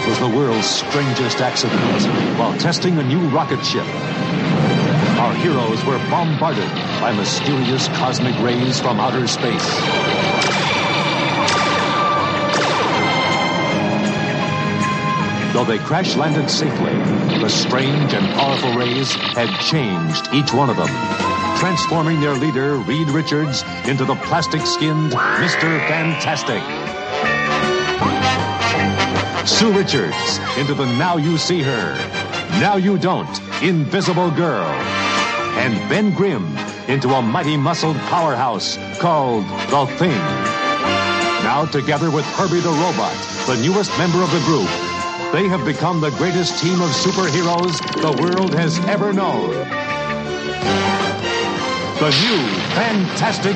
It was the world's strangest accident while testing a new rocket ship. Our heroes were bombarded by mysterious cosmic rays from outer space. Though they crash-landed safely, the strange and powerful rays had changed each one of them, transforming their leader, Reed Richards, into the plastic-skinned Mr. Fantastic. Sue Richards into the Now You See Her, Now You Don't, Invisible Girl. And Ben Grimm into a mighty muscled powerhouse called The Thing. Now together with Herbie the Robot, the newest member of the group, they have become the greatest team of superheroes the world has ever known. The new Fantastic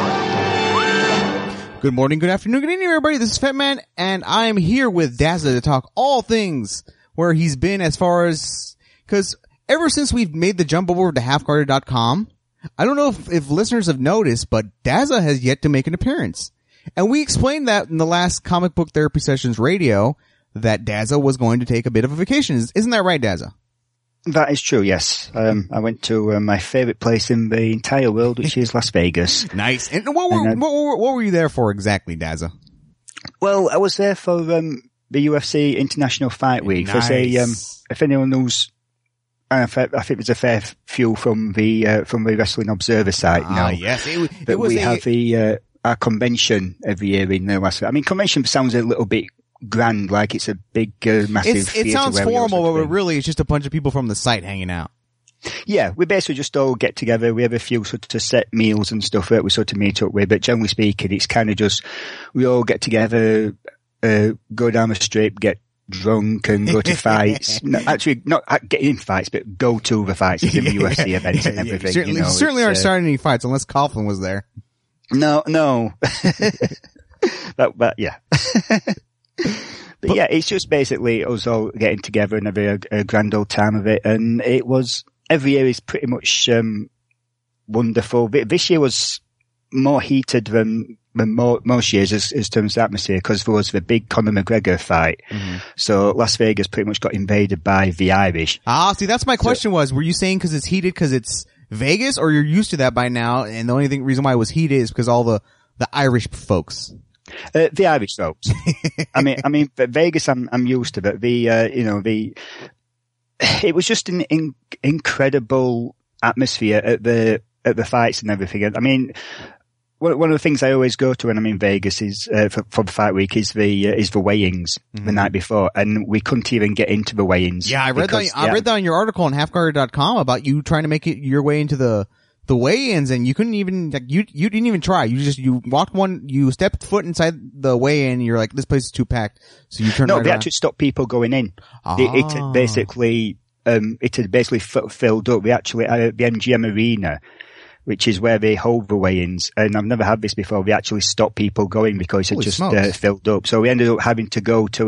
Four. Good morning, good afternoon, good evening, everybody. This is Fat Man, and I'm here with Dazza to talk all things where he's been as far as... Because ever since we've made the jump over to halfguarded.com, I don't know if listeners have noticed, but Dazza has yet to make an appearance. And we explained that in the last Comic Book Therapy Sessions radio, that Dazza was going to take a bit of a vacation. Isn't that right, Dazza? That is true, yes. I went to my favorite place in the entire world, which is Las Vegas. Nice. And what were you there for exactly, Dazza? Well, I was there for the UFC International Fight Week. Nice. There's if anyone knows, I think there's a fair few from the Wrestling Observer site now. Yes. We have our convention every year in Las Vegas. I mean, convention sounds a little bit grand, like it's a big, massive theater. It sounds formal, but really it's just a bunch of people from the site hanging out. Yeah, we basically just all get together. We have a few sort of set meals and stuff that we sort of meet up with, but generally speaking, it's kind of just, we all get together, go down the strip, get drunk and go to fights. No, actually, not get in fights, but go to the fights in the UFC events and everything. Certainly aren't starting any fights unless Coughlin was there. No. but yeah. But yeah, it's just basically us all getting together and having a grand old time of it. And it was, every year is pretty much, wonderful. This year was more heated than most years as terms of atmosphere, because there was the big Conor McGregor fight. Mm-hmm. So Las Vegas pretty much got invaded by the Irish. See, that's my question were you saying because it's heated because it's Vegas, or you're used to that by now, and the only reason why it was heated is because all the Irish folks? The Irish folks. I mean, Vegas, I'm used to, but it was just an incredible atmosphere at the fights and everything. I mean, one of the things I always go to when I'm in Vegas is, for the fight week is the weigh-ins the night before, and we couldn't even get into the weigh-ins. Yeah, I read that in your article on halfguarded.com about you trying to make it your way into the weigh-ins, and you couldn't even, you didn't even try. You stepped foot inside the weigh-in, you're like, this place is too packed. So you turned No, right they around. actually stopped people going in. It had basically filled up. We actually, at the MGM Arena, which is where they hold the weigh-ins, and I've never had this before, they actually stopped people going because it just filled up. So we ended up having to go to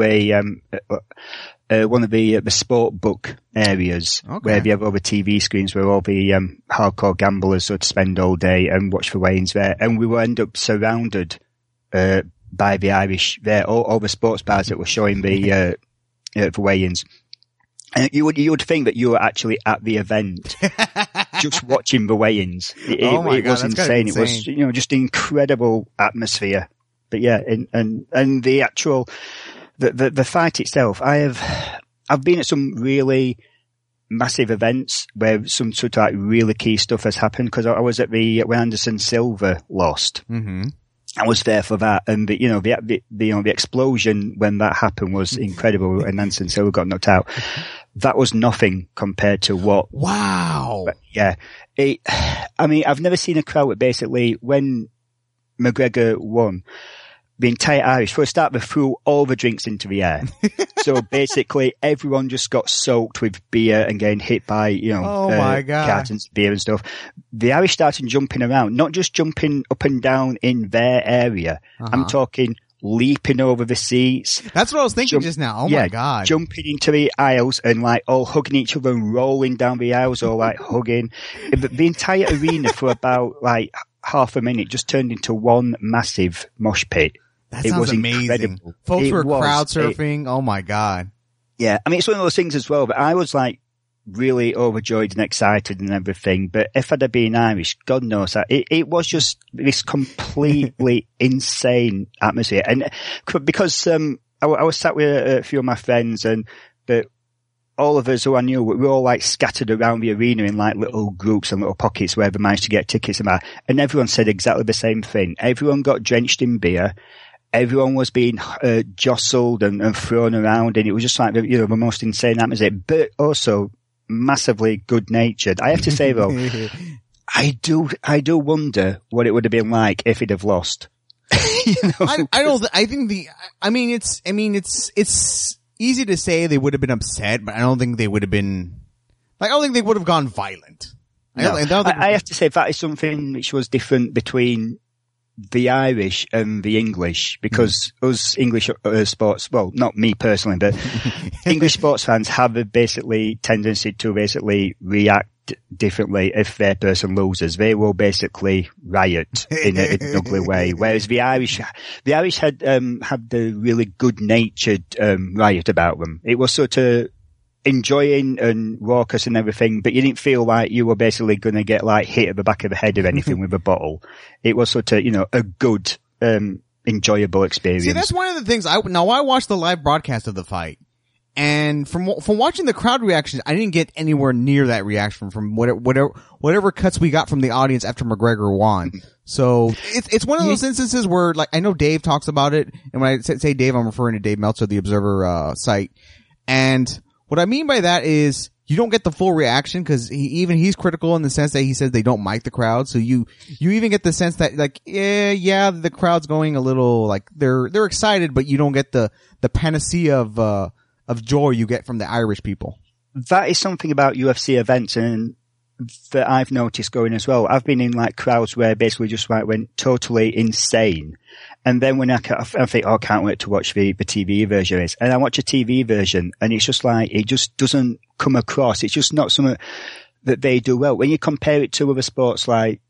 one of the sport book areas where they have all the TV screens where all the hardcore gamblers sort of spend all day and watch the weigh-ins there. And we would end up surrounded by the Irish there, all the sports bars that were showing the weigh-ins. And you would think that you were actually at the event, just watching the weigh-ins. It was insane. It was, just an incredible atmosphere. But yeah, and the actual, the fight itself, I've been at some really massive events where some sort of like really key stuff has happened, because I was at when Anderson Silva lost. Mm-hmm. I was there for that, and the explosion when that happened was incredible, and Anderson Silva got knocked out. That was nothing compared to what. Wow. But yeah. I've never seen a crowd that basically, when McGregor won, the entire Irish, for a start, they threw all the drinks into the air. So basically, everyone just got soaked with beer and getting hit by, my God, cartons of beer and stuff. The Irish started jumping around, not just jumping up and down in their area. I'm talking leaping over the seats. That's what I was thinking just now. My God. Jumping into the aisles and like all hugging each other and rolling down the aisles, or like hugging. The entire arena for about like half a minute just turned into one massive mosh pit. That sounds amazing. Incredible. Folks were crowd surfing. Oh my God. Yeah. I mean, it's one of those things as well, but I was like really overjoyed and excited and everything. But if I'd have been Irish, God knows that it was just this completely insane atmosphere. And because, I was sat with a few of my friends but all of us who I knew, we were all like scattered around the arena in like little groups and little pockets where they managed to get tickets and everyone said exactly the same thing. Everyone got drenched in beer. Everyone was being jostled and thrown around, and it was just like, the most insane atmosphere, but also massively good-natured. I have to say though, I do wonder what it would have been like if he'd have lost. It's easy to say they would have been upset, but I don't think they would have been, I don't think they would have gone violent. No. I have to say that is something which was different between the Irish and the English, because us English sports, well, not me personally, but English sports fans have a basically tendency to basically react differently if their person loses. They will basically riot in an ugly way. Whereas the Irish had the really good-natured riot about them. It was sort of enjoying and raucous and everything, but you didn't feel like you were basically going to get like hit at the back of the head or anything with a bottle. It was sort of, a good, enjoyable experience. See, that's one of the things I watched the live broadcast of the fight, and from watching the crowd reactions, I didn't get anywhere near that reaction from whatever cuts we got from the audience after McGregor won. So it's one of those instances where, like, I know Dave talks about it, and when I say Dave, I'm referring to Dave Meltzer, the Observer site, and what I mean by that is you don't get the full reaction, because he's critical in the sense that he says they don't mic the crowd. So you even get the sense that, like, yeah, the crowd's going a little, like, they're excited, but you don't get the panacea of joy you get from the Irish people. That is something about UFC events and that I've noticed going as well. I've been in like crowds where basically just like went totally insane. And then when I think, I can't wait to watch the TV version is. And I watch a TV version and it's just like, it just doesn't come across. It's just not something that they do well. When you compare it to other sports like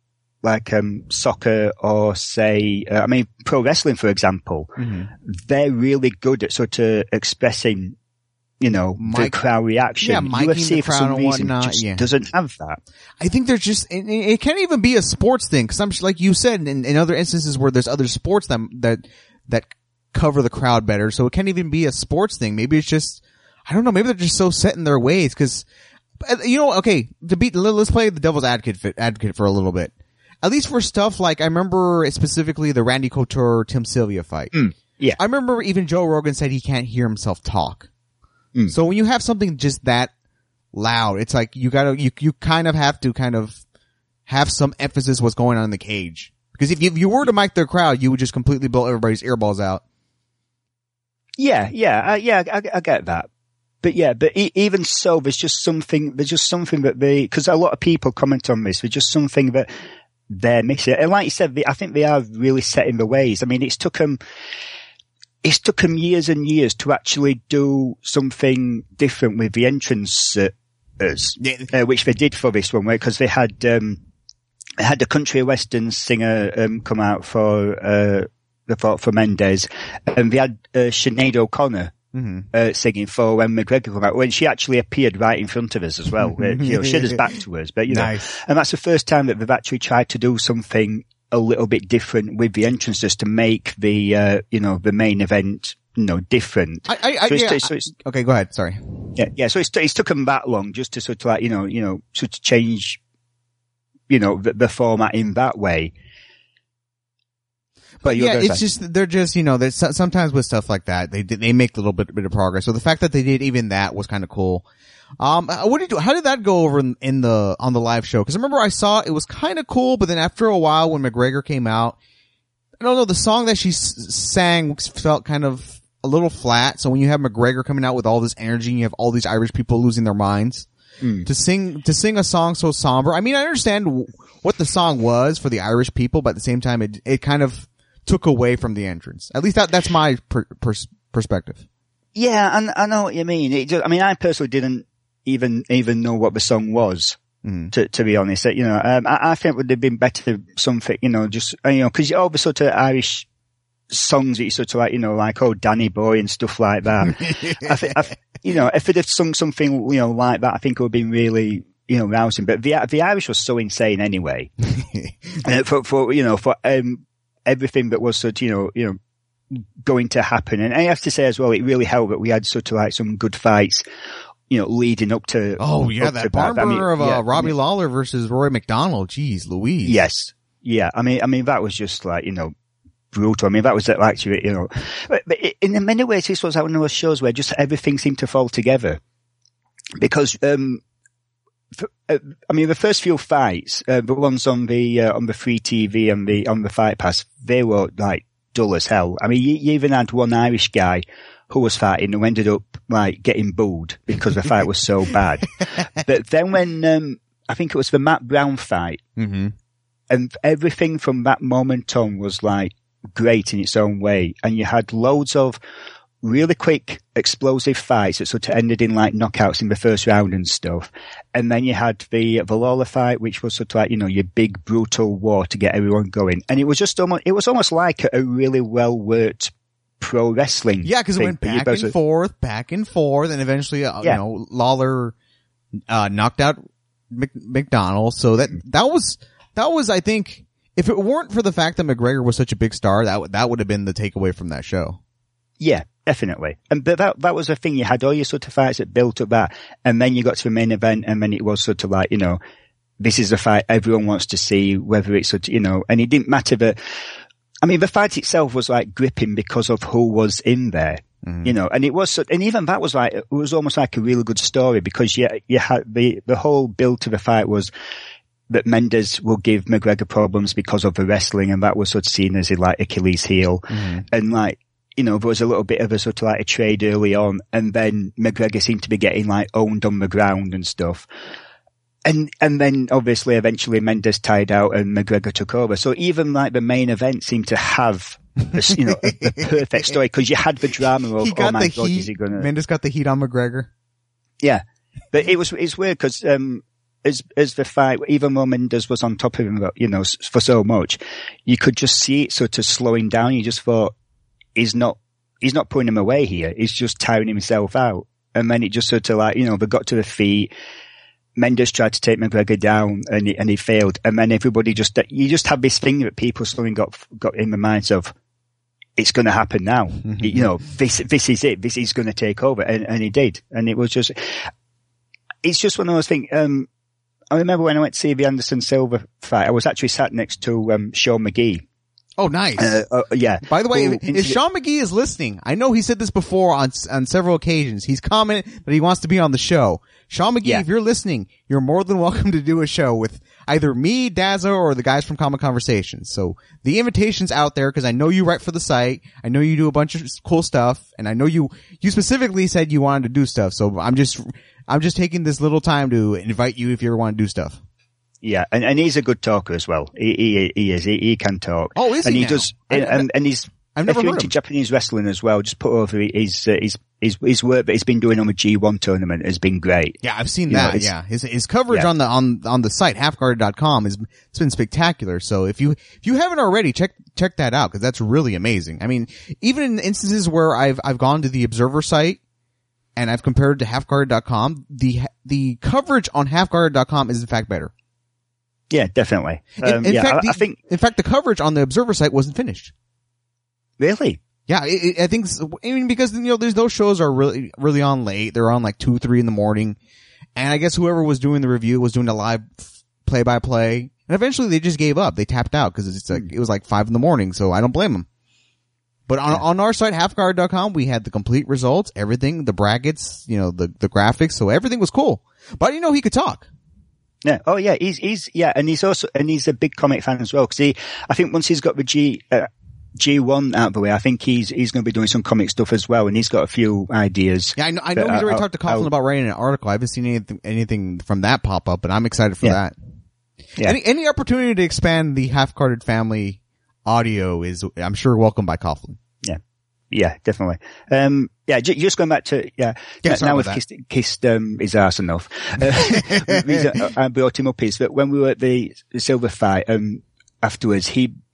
soccer or say, pro wrestling, for example, they're really good at sort of expressing, the crowd reaction. Yeah, UFC for some reason just doesn't have that. I think there's just, it can't even be a sports thing, because I'm like you said, in other instances where there's other sports that cover the crowd better, so it can't even be a sports thing. Maybe it's just, I don't know, maybe they're just so set in their ways, because, okay, let's play the devil's advocate for a little bit. At least for stuff like, I remember specifically the Randy Couture, Tim Sylvia fight. Yeah. I remember even Joe Rogan said he can't hear himself talk. So when you have something just that loud, it's like you kind of have to kind of have some emphasis what's going on in the cage. Because if you were to mic the crowd, you would just completely blow everybody's earballs out. Yeah, I get that. But even so, there's just something that because a lot of people comment on this, there's just something that they're missing. And like you said, I think they are really set in the ways. I mean, it's took them years and years to actually do something different with the entrance, which they did for this one, because they had the country western singer, come out for Mendes, and they had, Sinead O'Connor, singing for when McGregor came out, when she actually appeared right in front of us as well. She had us back to us, but nice. And that's the first time that they've actually tried to do something a little bit different with the entrances to make the, the main event, different. Okay, go ahead. Sorry. Yeah. So it's took them that long just to sort of like, sort of change, the format in that way. But yeah, it's just, they're just, there's sometimes with stuff like that, they make a little bit of progress. So the fact that they did even that was kind of cool. How did that go over on the live show? Cause I remember I saw it was kind of cool, but then after a while when McGregor came out, I don't know, the song that she sang felt kind of a little flat. So when you have McGregor coming out with all this energy and you have all these Irish people losing their minds to sing a song so somber. I mean, I understand what the song was for the Irish people, but at the same time, it kind of took away from the entrance. At least that's my perspective. Yeah, and I know what you mean. I personally didn't even know what the song was, to be honest. I think it would have been better something, cause all the sort of Irish songs that you sort of like, like, oh, Danny Boy and stuff like that. If it had sung something, like that, I think it would have been really, rousing. But the Irish was so insane anyway. for everything that was sort of, going to happen. And I have to say as well, it really helped that we had sort of like some good fights, leading up to. Oh yeah, that barn burner of Robbie Lawler versus Rory McDonald. Jeez Louise. Yes. Yeah. I mean, that was just like, brutal. I mean, that was actually, but in many ways, this was one of those shows where just everything seemed to fall together. Because, the first few fights, the ones on the free TV and on the Fight Pass, they were like dull as hell. I mean, you even had one Irish guy who was fighting who ended up like getting booed because the fight was so bad. But then when, I think it was the Matt Brown fight, and everything from that moment on was like, great in its own way, and you had loads of really quick explosive fights that sort of ended in like knockouts in the first round and stuff, and then you had the Lawler fight, which was sort of like your big brutal war to get everyone going, and it was almost like a really well worked pro wrestling. Yeah, because it went back and forth, and eventually Lawler knocked out McDonald, so that was I think. If it weren't for the fact that McGregor was such a big star, that would have been the takeaway from that show. Yeah, definitely. But that was the thing. You had all your sort of fights that built up that, and then you got to the main event, and then it was sort of like, this is a fight everyone wants to see, whether it's sort of, and it didn't matter that, I mean, the fight itself was like gripping because of who was in there, and it was, and even that was like, it was almost like a really good story because you had the whole build to the fight was, that Mendes will give McGregor problems because of the wrestling, and that was sort of seen as like Achilles' heel. And like, there was a little bit of a sort of like a trade early on, and then McGregor seemed to be getting like owned on the ground and stuff. And then obviously eventually Mendes tied out and McGregor took over. So even like the main event seemed to have the perfect story because you had the drama of, oh my God, is he gonna... Mendes got the heat on McGregor. Yeah. But it's weird because, as the fight, even though Mendes was on top of him, for so much, you could just see it sort of slowing down. You just thought, he's not putting him away here. He's just tiring himself out. And then it just sort of like, they got to the feet. Mendes tried to take McGregor down and he failed. And then everybody you just have this thing that people suddenly got in the minds of, it's going to happen now. This is it. This is going to take over. And he did. And it was just, it's just one of those things, I remember when I went to see the Anderson Silva fight, I was actually sat next to Sean McGee. Oh, nice. Yeah. By the way, if Sean McGee is listening, I know he said this before on several occasions. He's commented that he wants to be on the show. Sean McGee, if you're listening, you're more than welcome to do a show with either me, Dazza, or the guys from Comic Conversations. So the invitation's out there because I know you write for the site. I know you do a bunch of cool stuff, and I know you specifically said you wanted to do stuff. So I'm just taking this little time to invite you if you ever want to do stuff. Yeah, and he's a good talker as well. He is. He can talk. Oh, is he? And he now? Does. And he's. I've never if you're heard into him. Japanese wrestling as well, just put over his work that he's been doing on the G1 tournament has been great. Yeah, I've seen that. Yeah, his coverage on the site halfguarded.com it's been spectacular. So if you haven't already, check that out because that's really amazing. I mean, even in instances where I've gone to the Observer site and I've compared to halfguarded.com, the coverage on halfguarded.com is in fact better. Yeah, definitely. In fact, the coverage on the Observer site wasn't finished. Really? Yeah, I think, because, those shows are really, really on late. They're on like 2, 3 in the morning. And I guess whoever was doing the review was doing a live play-by-play. And eventually they just gave up. They tapped out because it was like 5 in the morning. So I don't blame them. But on our site, halfguard.com, we had the complete results, everything, the brackets, the graphics. So everything was cool. But he could talk. Yeah. Oh yeah. He's a big comic fan as well. Cause I think once he's got the G1 out of the way, I think he's going to be doing some comic stuff as well. And he's got a few ideas. Yeah. I know he's already talked to Coughlin about writing an article. I haven't seen anything from that pop up, but I'm excited for that. Yeah. Any opportunity to expand the Half-Guarded family audio is, I'm sure, welcome by Coughlin. Yeah. Yeah, definitely. Just going back to, now we've kissed his arse enough. The reason I brought him up is that when we were at the Silver fight, afterwards, he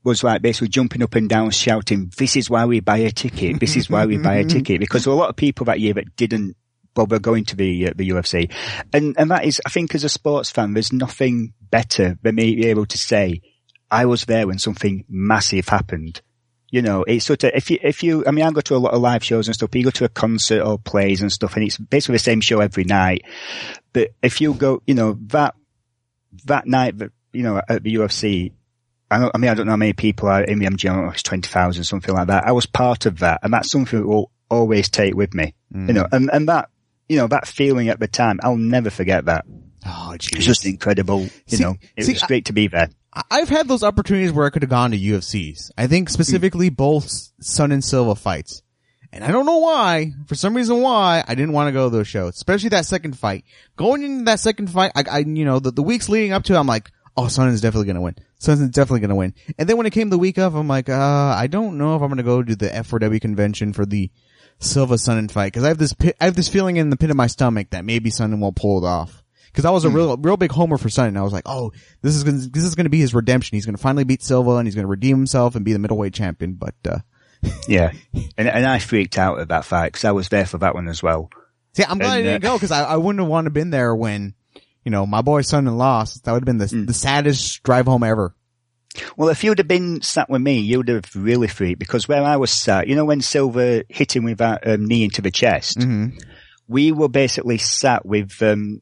was like basically jumping up and down shouting, "This is why we buy a ticket. This is why we buy a ticket." Because there were a lot of people that year that didn't bother going to the UFC. And that is, I think as a sports fan, there's nothing better than me being able to say, I was there when something massive happened. You know, it's sort of, if you, I mean, I go to a lot of live shows and stuff, you go to a concert or plays and stuff, and it's basically the same show every night. But if you go, you know, that night, you know, at the UFC, I don't know how many people are in the MGM, it's 20,000, something like that. I was part of that, and that's something that will always take with me. You know, and that, you know, that feeling at the time, I'll never forget that. Oh, geez. It's just incredible. You know, it was great to be there. I've had those opportunities where I could have gone to UFCs. I think specifically both Son and Silva fights. And I don't know why, for some reason why, I didn't want to go to those shows, especially that second fight. Going into that second fight, I you know, the weeks leading up to it, I'm like, oh, Son is definitely gonna win. Son is definitely gonna win. And then when it came the week of, I'm like, I don't know if I'm gonna go to the F4W convention for the Silva Sonnen fight, cause I have this feeling in the pit of my stomach that maybe Sonnen won't pull it off. Cause I was a real big homer for Sonnen. I was like, oh, this is gonna be his redemption. He's gonna finally beat Silva and he's gonna redeem himself and be the middleweight champion. But, yeah. And I freaked out at that fight cause I was there for that one as well. See, I'm glad I didn't go cause I wouldn't have wanted to been there when, you know, my boy Sonnen lost. That would have been the saddest drive home ever. Well, if you'd have been sat with me, you'd have really freaked because where I was sat, you know, when Silva hit him with that knee into the chest, we were basically sat with,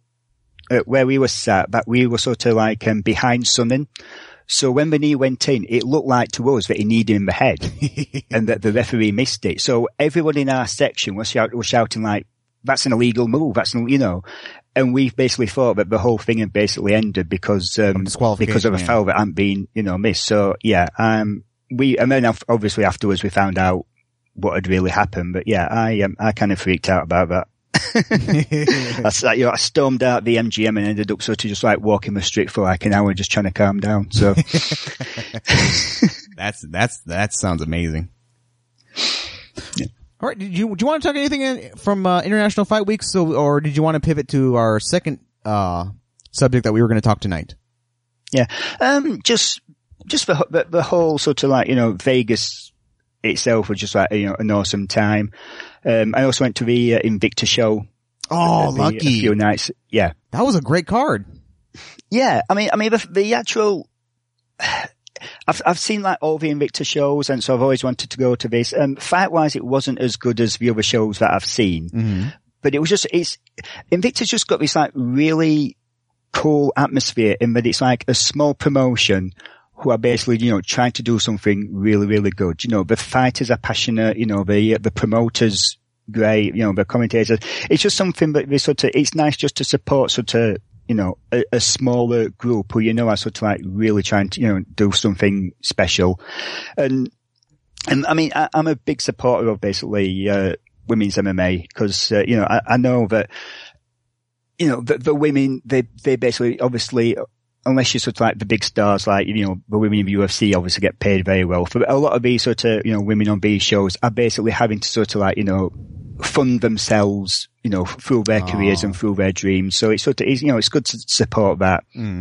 where we were sat, that we were sort of like, behind Sonnen. So when the knee went in, it looked like to us that he kneed him in the head and that the referee missed it. So everyone in our section was shouting like, that's an illegal move. You know, and we basically thought that the whole thing had basically ended because of a foul that hadn't been, you know, missed. So yeah, and then obviously afterwards we found out what had really happened. But yeah, I kind of freaked out about that. I stormed out the MGM and ended up sort of just like walking the street for like an hour just trying to calm down. So that sounds amazing. Yeah. All right. Do you want to talk anything from International Fight Week? Or did you want to pivot to our second subject that we were going to talk tonight? Yeah. Just the whole sort of like, you know, Vegas itself was just like, you know, an awesome time. I also went to the Invicta show. Oh, lucky. A few nights. Yeah. That was a great card. Yeah. I mean, the actual, I've seen like all the Invicta shows, and so I've always wanted to go to this. Fight wise, it wasn't as good as the other shows that I've seen, but it was just, Invicta's just got this like really cool atmosphere in that it's like a small promotion who are basically, you know, trying to do something really, really good. You know, the fighters are passionate, you know, the promoters great, you know, the commentators. It's just something that it's nice just to support sort of, you know, a smaller group who, you know, are sort of like really trying to, you know, do something special. And I mean, I'm a big supporter of basically, women's MMA because, you know, I know that, you know, the women, they basically, obviously, unless you're sort of like the big stars, like, you know, the women in the UFC obviously get paid very well. For a lot of these sort of, you know, women on these shows are basically having to sort of like, you know, fund themselves, you know, through their careers and through their dreams. So it's sort of, you know, it's good to support that.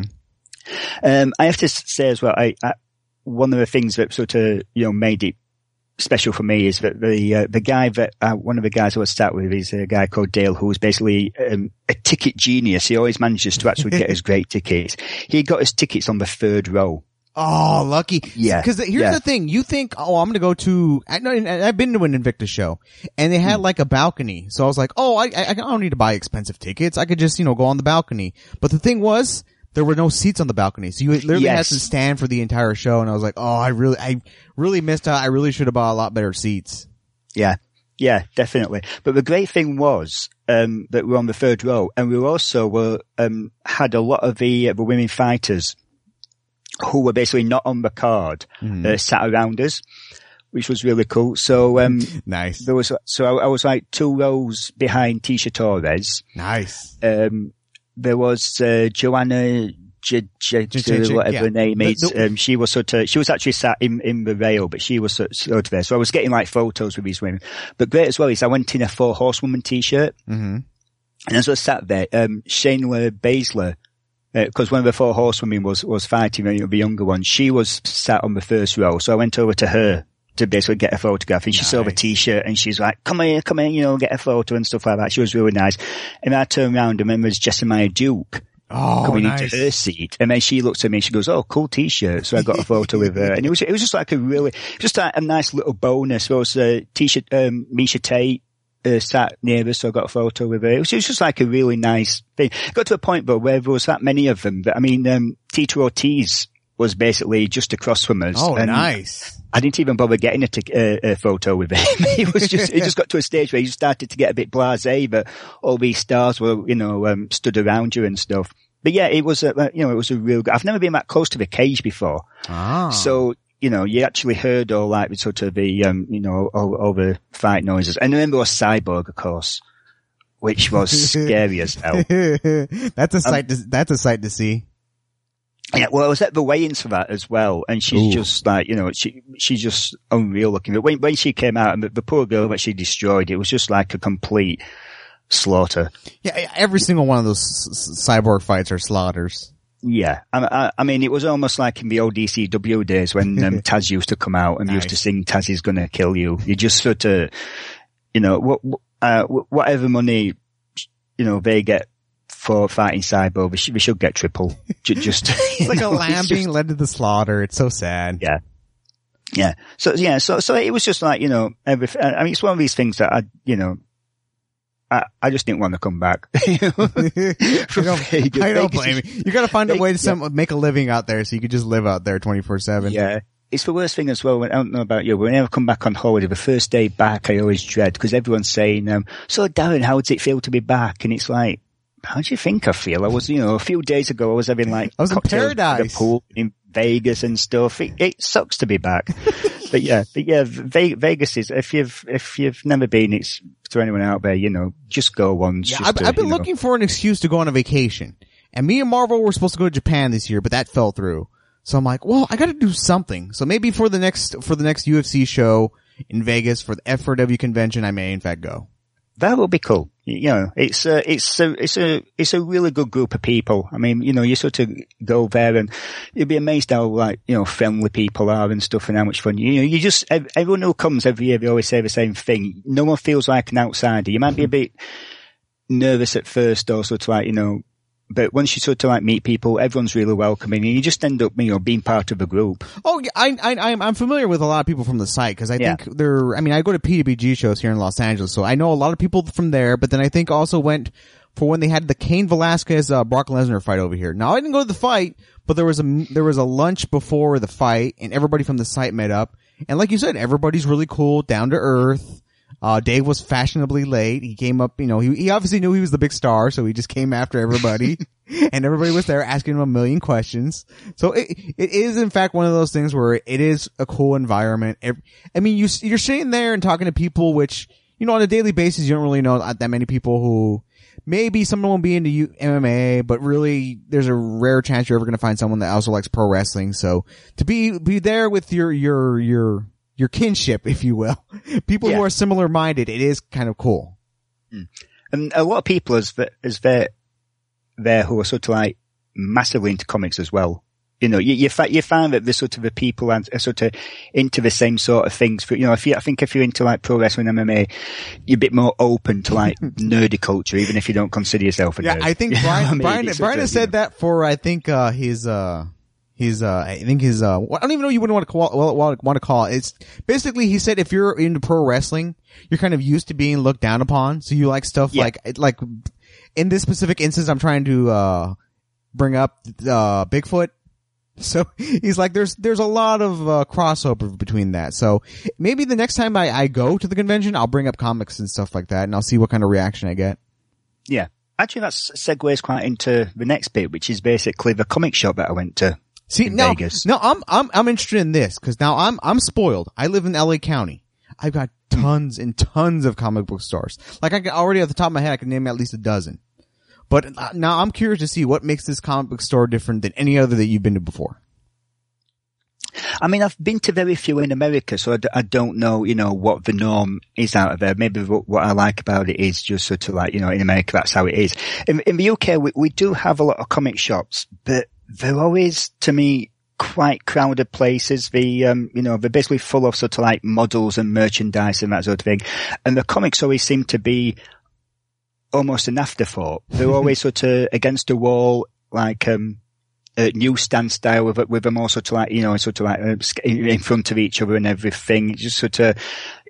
I have to say as well, one of the things that sort of, you know, made it special for me is that the guy that, one of the guys I was sat with is a guy called Dale, who's basically, a ticket genius. He always manages to actually get his great tickets. He got his tickets on the third row. Oh, lucky. Yeah. Cause here's the thing. You think, oh, I'm going to go to, I've been to an Invicta show and they had like a balcony. So I was like, oh, I don't need to buy expensive tickets. I could just, you know, go on the balcony. But the thing was, there were no seats on the balcony. So you literally had to stand for the entire show. And I was like, oh, I really missed out. I really should have bought a lot better seats. Yeah. Yeah, definitely. But the great thing was, that we were on the third row and we also had a lot of the women fighters who were basically not on the card, sat around us, which was really cool. So, nice. I was like 2 rows behind Tisha Torres. Nice. There was, Joanna, whatever her name is. She was actually sat in the rail, but she was sort of there. So I was getting like photos with these women. But great as well is I went in a 4 Horsewoman t-shirt. And as I sat there, Shayna Baszler, because one of the four horsewomen was fighting the younger one. She was sat on the first row, so I went over to her to basically get a photograph, and she saw the t-shirt and she's like, come here, get a photo and stuff like that. She was really nice. And I turned around and remember it was Jessamine Duke coming into her seat. And then she looks at me and she goes, oh, cool t-shirt. So I got a photo with her. And it was just like a nice little bonus. There was a t-shirt, Misha Tate, sat near us, so I got a photo with her. It was just like a really nice thing. It got to a point though where there was that many of them that, Tito Ortiz was basically just across from us. Oh, nice. I didn't even bother getting a photo with him. It just got to a stage where you started to get a bit blasé that all these stars were, stood around you and stuff. But yeah, it was it was a real, I've never been that close to the cage before. So, you actually heard all like sort of the, all the fight noises. And then there was Cyborg, of course, which was scary as hell. That's a sight to see. Yeah, well, I was at the weigh-ins for that as well, and she's just like, she's just unreal looking. But when she came out, and the poor girl that she destroyed, it was just like a complete slaughter. Yeah, every single one of those cyborg fights are slaughters. Yeah, I mean, it was almost like in the old DCW days when Taz used to come out and used to sing "Taz is gonna kill you." You just sort of, whatever money, they get for fighting Cyborg, we should get triple. Just it's like a lamb being led to the slaughter. It's so sad. Yeah. Yeah. So it was just like, it's one of these things that I just didn't want to come back. I don't blame you. You gotta find a way to make a living out there so you could just live out there 24/7. Yeah. It's the worst thing as well. I don't know about you, but when I come back on holiday, the first day back, I always dread because everyone's saying, so Darren, how does it feel to be back? And it's like, how do you think I feel? I was, a few days ago, I was having like I was in paradise, at the pool in Vegas and stuff. It sucks to be back, but yeah, Vegas is if you've never been, it's to anyone out there, just go once. Yeah, I've been looking for an excuse to go on a vacation, and me and Marvel were supposed to go to Japan this year, but that fell through. So I'm like, well, I got to do something. So maybe for the next UFC show in Vegas for the F4W convention, I may in fact go. That would be cool. It's a really good group of people. I mean, you sort of go there and you'll be amazed how like, friendly people are and stuff and how much fun. Everyone who comes every year, they always say the same thing. No one feels like an outsider. You might be a bit nervous at first or sort of like, but once you sort of like meet people, everyone's really welcoming and you just end up, being part of a group. Oh, yeah, I'm familiar with a lot of people from the site because I think I go to PWG shows here in Los Angeles, so I know a lot of people from there, but then I think also went for when they had the Cain Velasquez, Brock Lesnar fight over here. Now I didn't go to the fight, but there was a lunch before the fight and everybody from the site met up. And like you said, everybody's really cool, down to earth. Dave was fashionably late. He came up, he obviously knew he was the big star, so he just came after everybody. And everybody was there asking him a million questions. So it is in fact one of those things where it is a cool environment. You're sitting there and talking to people which, on a daily basis you don't really know that many people who maybe someone will be into MMA, but really there's a rare chance you're ever going to find someone that also likes pro wrestling. So to be there with your kinship, if you will, people who are similar minded, it is kind of cool. And a lot of people there who are sort of like massively into comics as well. You find that the sort of the people are sort of into the same sort of things. But, if you're into like pro wrestling, MMA, you're a bit more open to like nerdy culture, even if you don't consider yourself a nerd. Yeah, I think Brian has said that for, I think, I don't even know you wouldn't want to call it. It's basically, he said if you're into pro wrestling, you're kind of used to being looked down upon. So you like stuff like in this specific instance, I'm trying to, bring up, Bigfoot. So he's like, there's a lot of, crossover between that. So maybe the next time I go to the convention, I'll bring up comics and stuff like that and I'll see what kind of reaction I get. Yeah. Actually, that segues quite into the next bit, which is basically the comic shop that I went to. See, Vegas. I'm interested in this because now I'm spoiled. I live in LA County. I've got tons and tons of comic book stores. Like I can already off the top of my head, I can name at least a dozen. But now I'm curious to see what makes this comic book store different than any other that you've been to before. I mean, I've been to very few in America, so I don't know, what the norm is out of there. Maybe what I like about it is just sort of like, in America, that's how it is. In the UK, we do have a lot of comic shops, but they're always, to me, quite crowded places. They're basically full of sort of like models and merchandise and that sort of thing. And the comics always seem to be almost an afterthought. They're always sort of against a wall, like, newsstand style with them all sort of like, in front of each other and everything. It's just sort of,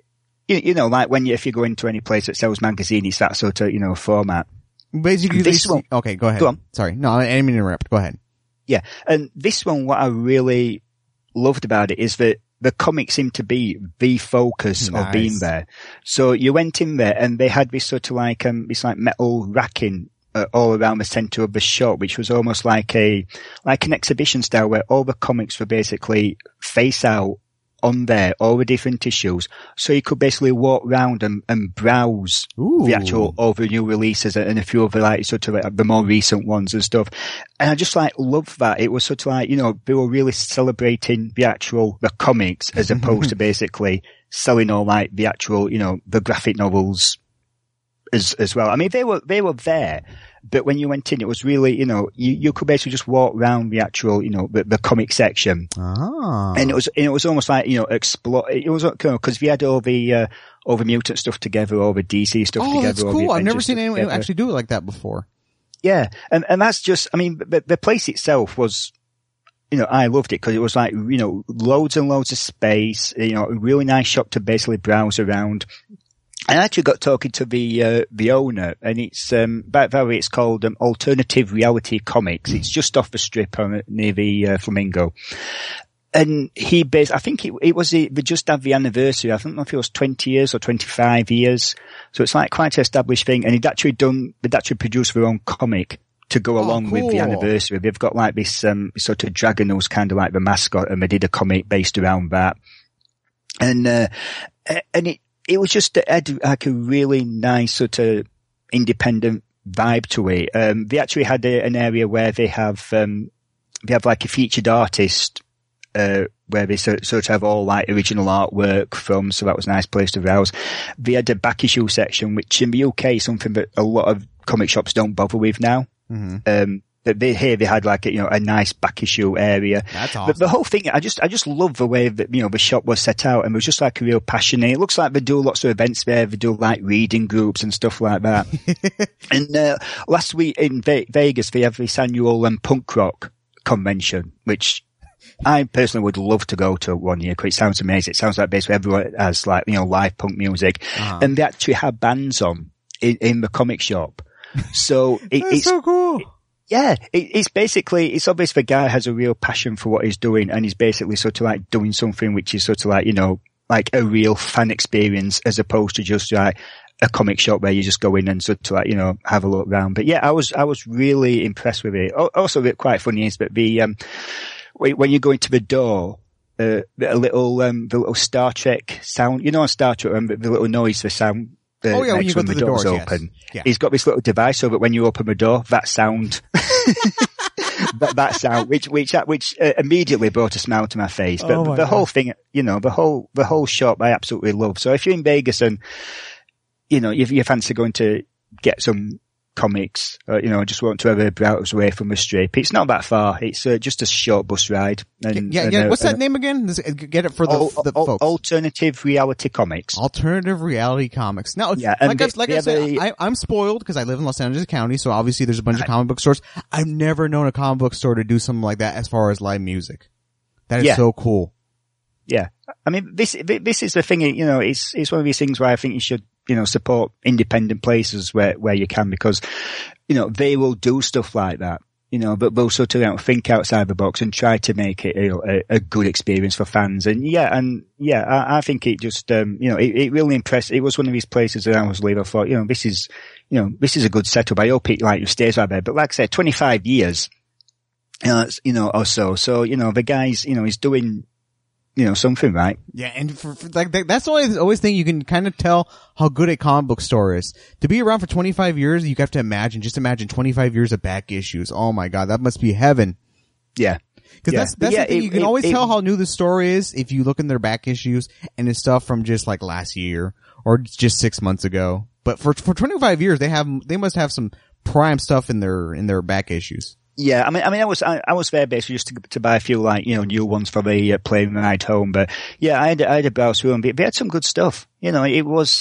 like if you go into any place that sells magazine, it's that sort of, format. Basically, okay, go ahead. Go on. Sorry. No, I didn't mean to interrupt. Go ahead. Yeah. And this one, what I really loved about it is that the comic seemed to be the focus of being there. So you went in there and they had this sort of like, this like metal racking all around the center of the shop, which was almost like an exhibition style where all the comics were basically face out on there, all the different issues. So you could basically walk around and browse the actual all the new releases and a few of the like sort of like the more recent ones and stuff. And I just like loved that. It was sort of like, they were really celebrating the comics as opposed to basically selling all like the actual, the graphic novels as well. I mean, they were there, but when you went in, it was really, you could basically just walk around the actual, the comic section. And it was almost like, explore, it was, cause we had all the mutant stuff together, all the DC stuff together. Oh, that's cool. I've never seen anyone actually do it like that before. Yeah. And that's just, I mean, the place itself was, I loved it because it was like, loads and loads of space, a really nice shop to basically browse around. I actually got talking to the owner, and it's, by the way, it's called, Alternative Reality Comics. It's just off the strip near the, Flamingo. And I think they just had the anniversary. I don't know if it was 20 years or 25 years. So it's like quite an established thing. And they'd actually produced their own comic to go along with the anniversary. They've got like this, sort of dragon who's kind of like the mascot, and they did a comic based around that. And it was just like a really nice sort of independent vibe to it. They actually had an area where they have like a featured artist, where they sort of have all like original artwork from, so that was a nice place to browse. They had a back issue section, which in the UK is something that a lot of comic shops don't bother with now. Mm-hmm. They had like a nice back issue area. That's awesome. But the whole thing, I just love the way that, the shop was set out, and it was just like a real passion. It looks like they do lots of events there. They do like reading groups and stuff like that. And, last week in Vegas, they have this annual punk rock convention, which I personally would love to go to one year because it sounds amazing. It sounds like basically everyone has like, live punk music. Uh-huh. And they actually have bands on in the comic shop. So it's so cool. Yeah, it's obvious the guy has a real passion for what he's doing, and he's basically sort of like doing something which is sort of like, like a real fan experience as opposed to just like a comic shop where you just go in and sort of like, have a look around. But yeah, I was really impressed with it. Also, quite funny is that when you go into the door, the little Star Trek sound, on Star Trek, the little noise, the sound. When you go through the doors open. Yes. Yeah. He's got this little device so that when you open the door, that sound, that sound, which immediately brought a smile to my face. But the whole thing, the whole shop I absolutely love. So if you're in Vegas and, if you fancy going to get some comics, just want to have a browse away from the strip, it's not that far. It's just a short bus ride. What's that name again? Get it for the folks. Alternative Reality Comics. Alternative Reality Comics. Now, I'm spoiled because I live in Los Angeles County, so obviously there's a bunch of comic book stores. I've never known a comic book store to do something like that as far as live music. That is so cool. Yeah. I mean, this is the thing, it's one of these things where I think you should, support independent places where you can, because, they will do stuff like that, but they'll sort of think outside the box and try to make it, a good experience for fans. And I think it just, it really impressed. It was one of these places that I was leaving. I thought, this is a good setup. I hope it stays like that. But like I said, 25 years, or so. So, the guy's, he's doing, something right. Yeah, and for like that's always thing you can kind of tell how good a comic book store is. To be around for 25 years, you have to imagine 25 years of back issues. Oh my God, that must be heaven. Yeah. Because that's the thing. You can always tell how new the story is if you look in their back issues and it's stuff from just like last year or just 6 months ago. But for 25 years, they must have some prime stuff in their back issues. Yeah, I mean, I was there basically just to buy a few like, new ones for the plane ride home. But yeah, I had a browse through them. They had some good stuff. It was,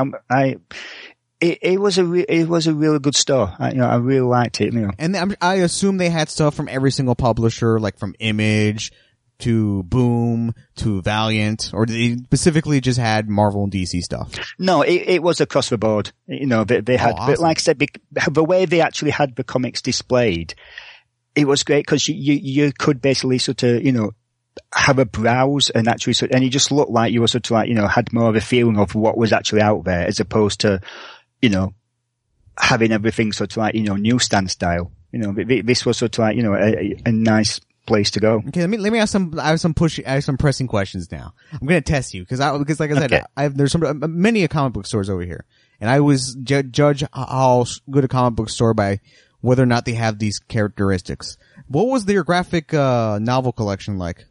it was a really good store. I really liked it. And I assume they had stuff from every single publisher, like from Image to Boom to Valiant, or they specifically just had Marvel and DC stuff? No, it was across the board. They had, awesome. But like I said, the way they actually had the comics displayed, it was great because you could basically sort of, have a browse and actually and you just looked like you were sort of like, had more of a feeling of what was actually out there as opposed to, having everything sort of like, newsstand style. This was sort of like, a nice place to go. Okay, let me ask I have some pressing questions now. I'm going to test you because like I said, okay. There's many comic book stores over here, and I always judge how good a comic book store by whether or not they have these characteristics. What was their graphic novel collection like?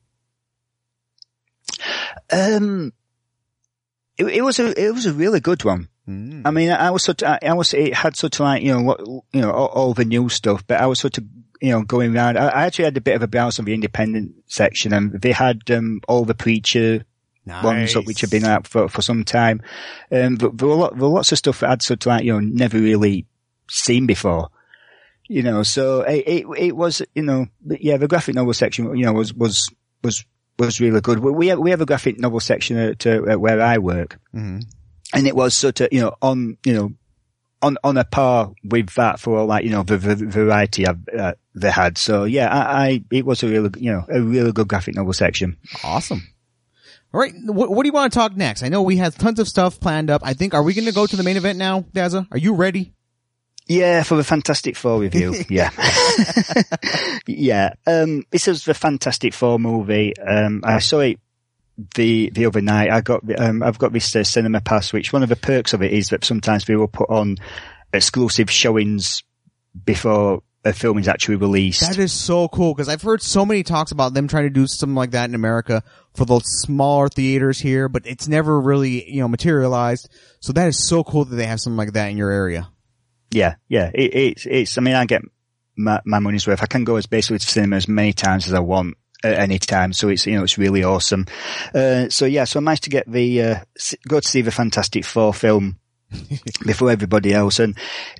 It was a really good one. I mean, it had sort of like, all the new stuff, but I was sort of, going around. I actually had a bit of a browse on the independent section, and they had, all the Preacher ones up, which have been out for some time. But there were lots of stuff that I'd sort of like, never really seen before. So it was, the graphic novel section, was really good. We have a graphic novel section at where I work. Mm-hmm. And it was sort of, on a par with that for like, the variety they had. So yeah, it was a really good graphic novel section. Awesome. All right. What do you want to talk next? I know we have tons of stuff planned up. Are we going to go to the main event now, Dazza? Are you ready? Yeah, for the Fantastic Four review. Yeah. Yeah. This is the Fantastic Four movie. I saw it the other night. I've got this cinema pass, which one of the perks of it is that sometimes we will put on exclusive showings before a film is actually released. That is so cool because I've heard so many talks about them trying to do something like that in America for those smaller theaters here, but it's never really, materialized. So that is so cool that they have something like that in your area. Yeah. It's, I mean, I get my money's worth. I can go basically to cinema as many times as I want at any time. So it's, it's really awesome. So I managed to get go to see the Fantastic Four film before everybody else. And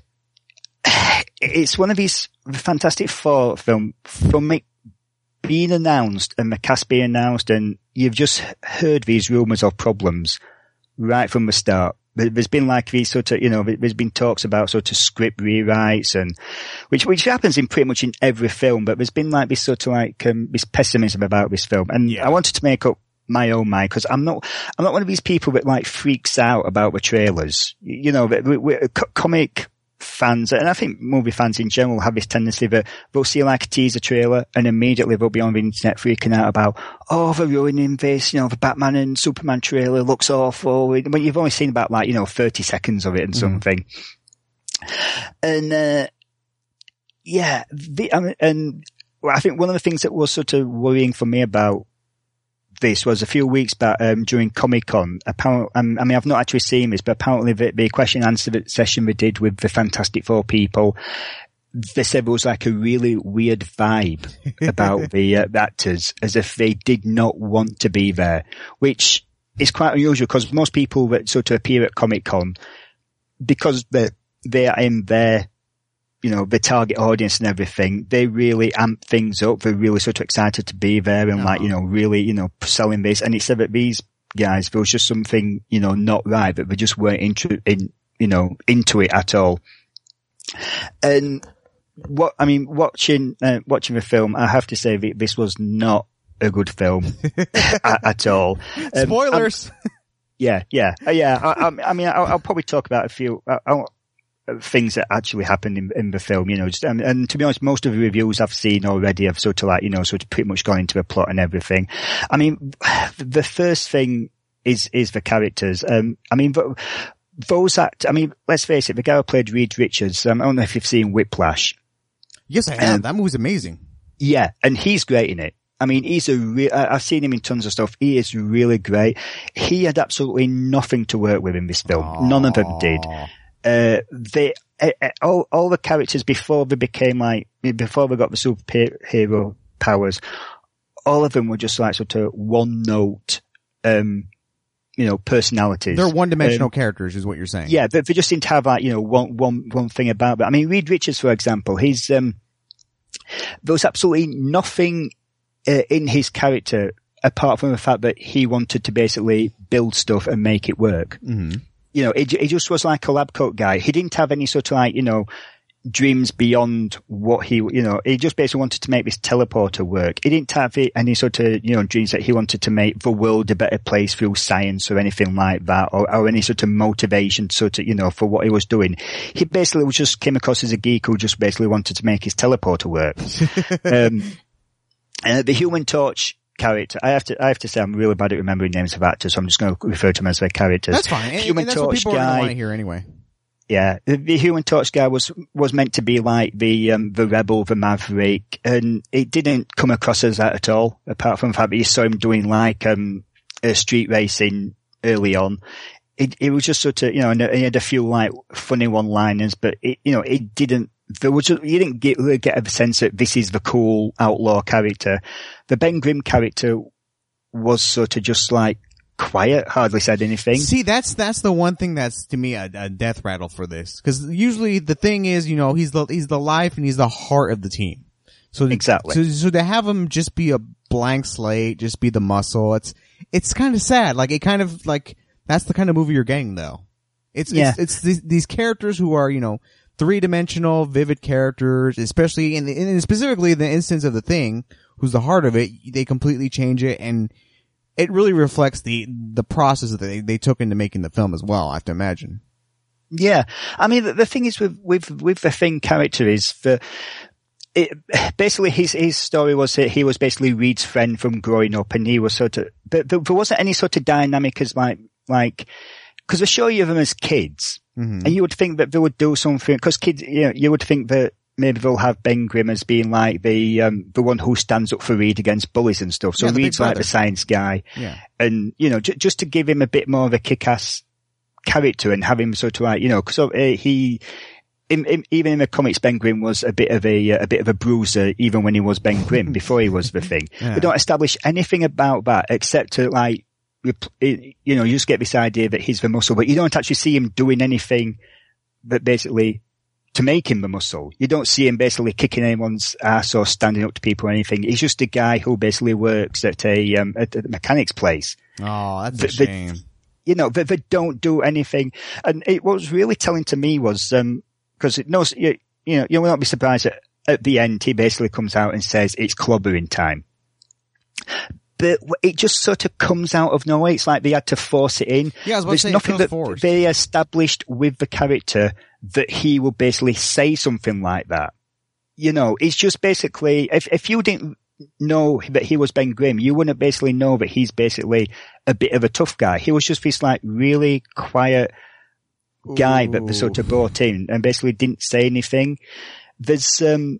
it's one of these, the Fantastic Four film from it being announced and the cast being announced, and you've just heard these rumors of problems right from the start. There's been like these sort of, there's been talks about sort of script rewrites and, which happens in pretty much in every film, but there's been like this sort of like, this pessimism about this film. And I wanted to make up my own mind because I'm not one of these people that like freaks out about the trailers. We're comic fans, and I think movie fans in general have this tendency that they'll see like a teaser trailer and immediately they'll be on the internet freaking out about, they're ruining this, the Batman and Superman trailer looks awful. When you've only seen about like, 30 seconds of it and something. And, and I think one of the things that was sort of worrying for me about this was a few weeks back during Comic-Con. Apparently, I've not actually seen this, but apparently the question and answer session we did with the Fantastic Four people, they said there was like a really weird vibe about the actors, as if they did not want to be there, which is quite unusual because most people that sort of appear at Comic-Con, because they are in their, the target audience and everything, they really amp things up. They're really sort of excited to be there and really, selling this. And it said that these guys, there was just something, not right, that they just weren't into it at all. And watching the film, I have to say that this was not a good film at all. Spoilers. I'll probably talk about a few, things that actually happened in the film, and to be honest, most of the reviews I've seen already have sort of like, sort of pretty much gone into the plot and everything. I mean, the first thing is the characters. Let's face it, the guy who played Reed Richards, I don't know if you've seen Whiplash. Yes, I have. That movie's amazing. Yeah, and he's great in it. I mean, I've seen him in tons of stuff. He is really great. He had absolutely nothing to work with in this film. Aww. None of them did. All the characters before they got the superhero powers, all of them were just like sort of one note, personalities. They're one-dimensional characters, is what you're saying. Yeah, they just seem to have like, one thing about them. I mean, Reed Richards, for example, there was absolutely nothing in his character apart from the fact that he wanted to basically build stuff and make it work. Mm-hmm. He just was like a lab coat guy. He didn't have any sort of like, dreams beyond what he just basically wanted to make this teleporter work. He didn't have any sort of, dreams that he wanted to make the world a better place through science or anything like that, or any sort of motivation sort of, for what he was doing. He basically just came across as a geek who just basically wanted to make his teleporter work. And the Human Torch character, I have to say I'm really bad at remembering names of actors, so I'm just going to refer to them as their characters. That's fine. Human and that's Torch what people guy, are going to want to hear anyway. Yeah, the Human Torch guy was meant to be like the rebel, the maverick, and it didn't come across as that at all, apart from the fact that you saw him doing like, street racing early on. It was just sort of, and he had a few like funny one-liners, but it didn't, you didn't get a sense that this is the cool outlaw character. The Ben Grimm character was sort of just like quiet, hardly said anything. See, that's the one thing that's to me a death rattle for this, because usually the thing is, he's the life and he's the heart of the team. So exactly. So to have him just be a blank slate, just be the muscle, it's kind of sad. Like it kind of like that's the kind of movie you're getting though. It's these characters who are three-dimensional, vivid characters, especially in specifically the instance of the Thing, who's the heart of it. They completely change it, and it really reflects the process that they took into making the film as well, I have to imagine. Yeah. I mean, the thing is with the Thing character is basically his story was that he was basically Reed's friend from growing up, and he was sort of, but there wasn't any sort of dynamic as like, cause they show you them as kids, and you would think that they would do something, cause kids, you would think that maybe they'll have Ben Grimm as being like the one who stands up for Reed against bullies and stuff. So Reed's like the science guy. Yeah. And, just to give him a bit more of a kick-ass character and have him sort of like, cause even in the comics, Ben Grimm was a bit of a bruiser even when he was Ben Grimm, before he was the Thing. Yeah. They don't establish anything about that except to like, you just get this idea that he's the muscle, but you don't actually see him doing anything that basically to make him the muscle. You don't see him basically kicking anyone's ass or standing up to people or anything. He's just a guy who basically works at a mechanic's place. Oh, that's a shame. They don't do anything. And what was really telling to me was, cause you will not be surprised that at the end he basically comes out and says it's clobbering time. But it just sort of comes out of nowhere. It's like they had to force it in. Yeah, I was about to say, nothing that forced. They established with the character that he will basically say something like that. It's just basically, if you didn't know that he was Ben Grimm, you wouldn't basically know that he's basically a bit of a tough guy. He was just this like really quiet guy that they sort of brought in and basically didn't say anything. There's, Sue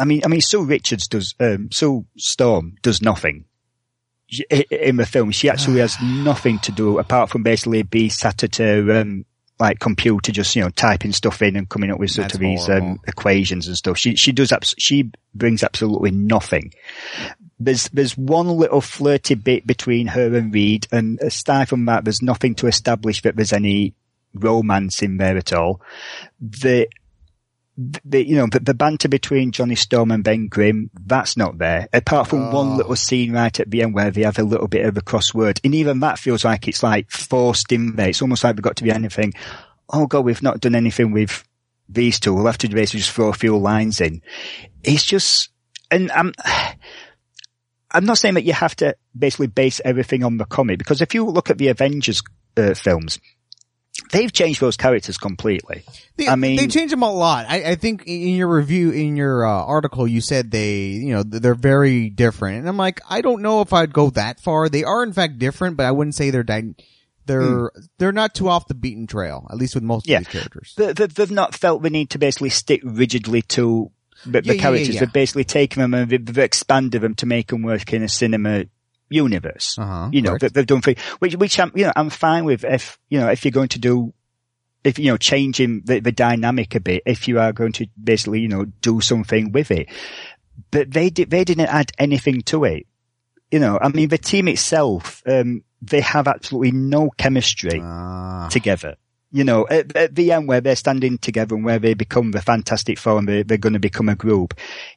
Storm does nothing in the film. She actually has nothing to do apart from basically be sat at her like computer, just typing stuff in and coming up with sort of these equations and stuff. She brings absolutely nothing. There's one little flirty bit between her and Reed, and aside from that, there's nothing to establish that there's any romance in there at all. The banter between Johnny Storm and Ben Grimm, that's not there. Apart from one little scene right at the end where they have a little bit of a crossword. And even that feels like it's like forced in there. It's almost like we've got to be anything. Oh God, we've not done anything with these two. We'll have to basically just throw a few lines in. It's just, and I'm not saying that you have to basically base everything on the comic, because if you look at the Avengers films, they've changed those characters completely. They changed them a lot. I think in your review, in your article, you said they're very different. And I'm like, I don't know if I'd go that far. They are in fact different, but I wouldn't say they're not too off the beaten trail, at least with most of these characters. They've not felt the need to basically stick rigidly to But the characters, they've basically taken them and they've expanded them to make them work in a cinema universe. They've done which I'm fine with if you're going to do, changing the dynamic a bit, if you are going to basically, do something with it. But they didn't add anything to it. The team itself, they have absolutely no chemistry together. At the end where they're standing together and where they become the Fantastic Four and they're going to become a group,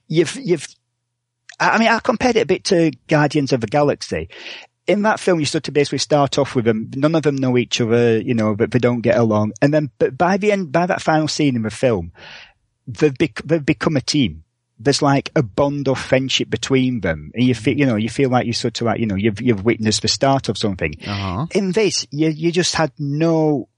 I compared it a bit to Guardians of the Galaxy. In that film, you sort of basically start off with them. None of them know each other, but they don't get along. And then, but by the end, by that final scene in the film, they've become a team. There's like a bond of friendship between them. And you feel like you sort of like, you've witnessed the start of something. In this, you just had no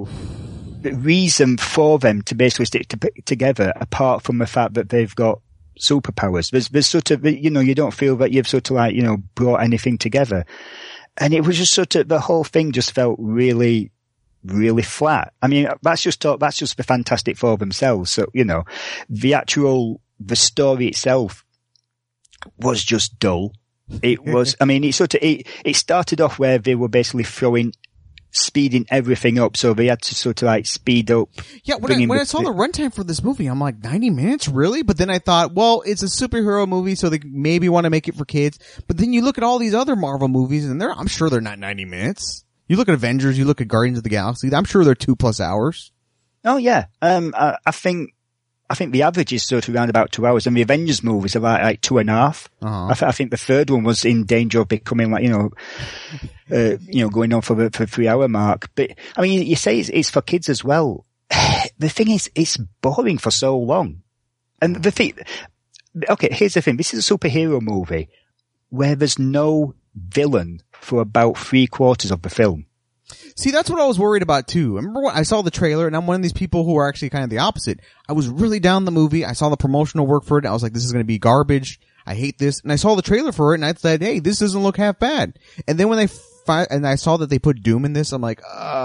reason for them to basically stick together apart from the fact that they've got superpowers. There's sort of, you don't feel that you've sort of like, brought anything together. And it was just sort of, the whole thing just felt really, really flat. I mean, that's just the Fantastic Four themselves. So, the story itself was just dull. It was, it started off where they were basically speeding everything up, so they had to sort of like speed up. Yeah, when I saw the runtime for this movie, I'm like, 90 minutes, really? But then I thought, well, it's a superhero movie, so they maybe want to make it for kids. But then you look at all these other Marvel movies, and I'm sure they're not 90 minutes. You look at Avengers, you look at Guardians of the Galaxy, I'm sure they're 2+ hours. Oh yeah, I think the average is sort of around about 2 hours, and the Avengers movies are like 2.5. I think the third one was in danger of becoming like, going on for the 3 hour mark. But I mean, you say it's for kids as well. The thing is, it's boring for so long. And here's the thing. This is a superhero movie where there's no villain for about 3/4 of the film. See, that's what I was worried about too. I remember when I saw the trailer, and I'm one of these people who are actually kind of the opposite. I was really down the movie. I saw the promotional work for it, and I was like, this is going to be garbage. I hate this. And I saw the trailer for it, and I said, hey, this doesn't look half bad. And then when and I saw that they put Doom in this, I'm like,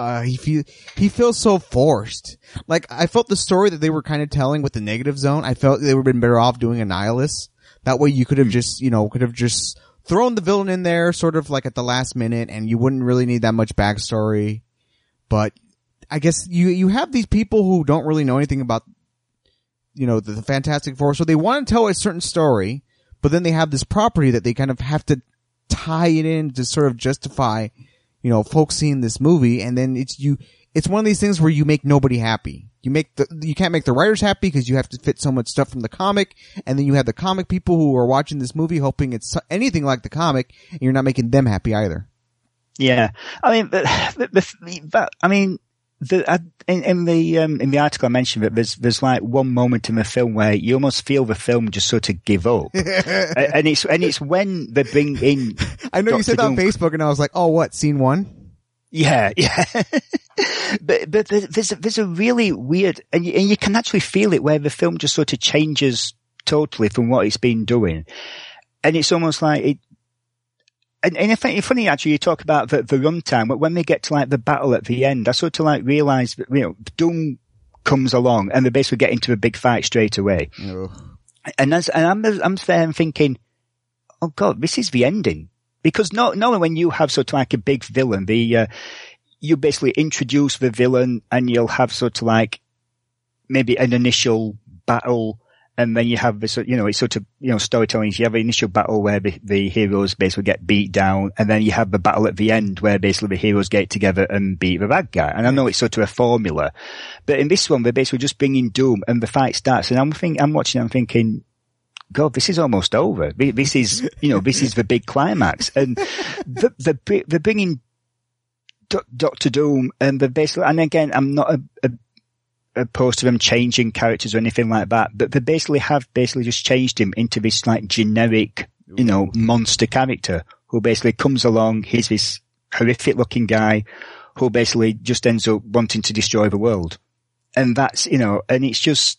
he feels so forced. Like, I felt the story that they were kind of telling with the Negative Zone, I felt they would have been better off doing Annihilus. That way you could have just thrown the villain in there sort of like at the last minute, and you wouldn't really need that much backstory. But I guess you have these people who don't really know anything about, the Fantastic Four. So they want to tell a certain story, but then they have this property that they kind of have to tie it in to sort of justify, folks seeing this movie. And then it's one of these things where you make nobody happy. You can't make the writers happy because you have to fit so much stuff from the comic, and then you have the comic people who are watching this movie hoping it's anything like the comic, and you're not making them happy either. Yeah, I mean, in the article I mentioned that there's like one moment in the film where you almost feel the film just sort of give up, and it's when they bring in. I know Dr. you said that on Facebook, and I was like, oh, what, scene 1? Yeah. but there's a really weird, and you can actually feel it where the film just sort of changes totally from what it's been doing. And it's almost like it, and it's funny actually, you talk about the runtime, but when they get to like the battle at the end, I sort of like realize that, Doom comes along and they basically get into a big fight straight away. Oh. And I'm there thinking, oh God, this is the ending. Because normally when you have sort of like a big villain, you basically introduce the villain and you'll have sort of like maybe an initial battle, and then you have this, it's sort of, storytelling. You have an initial battle where the heroes basically get beat down, and then you have the battle at the end where basically the heroes get together and beat the bad guy. And I know it's sort of a formula, but in this one, they're basically just bringing Doom and the fight starts. And I'm watching, I'm thinking, God, this is almost over. This is, this is the big climax. And they're bringing Dr. Doom, and they're basically, and again, I'm not opposed to them changing characters or anything like that, but they basically just changed him into this like generic, monster character who basically comes along. He's this horrific looking guy who basically just ends up wanting to destroy the world. And that's, and it's just,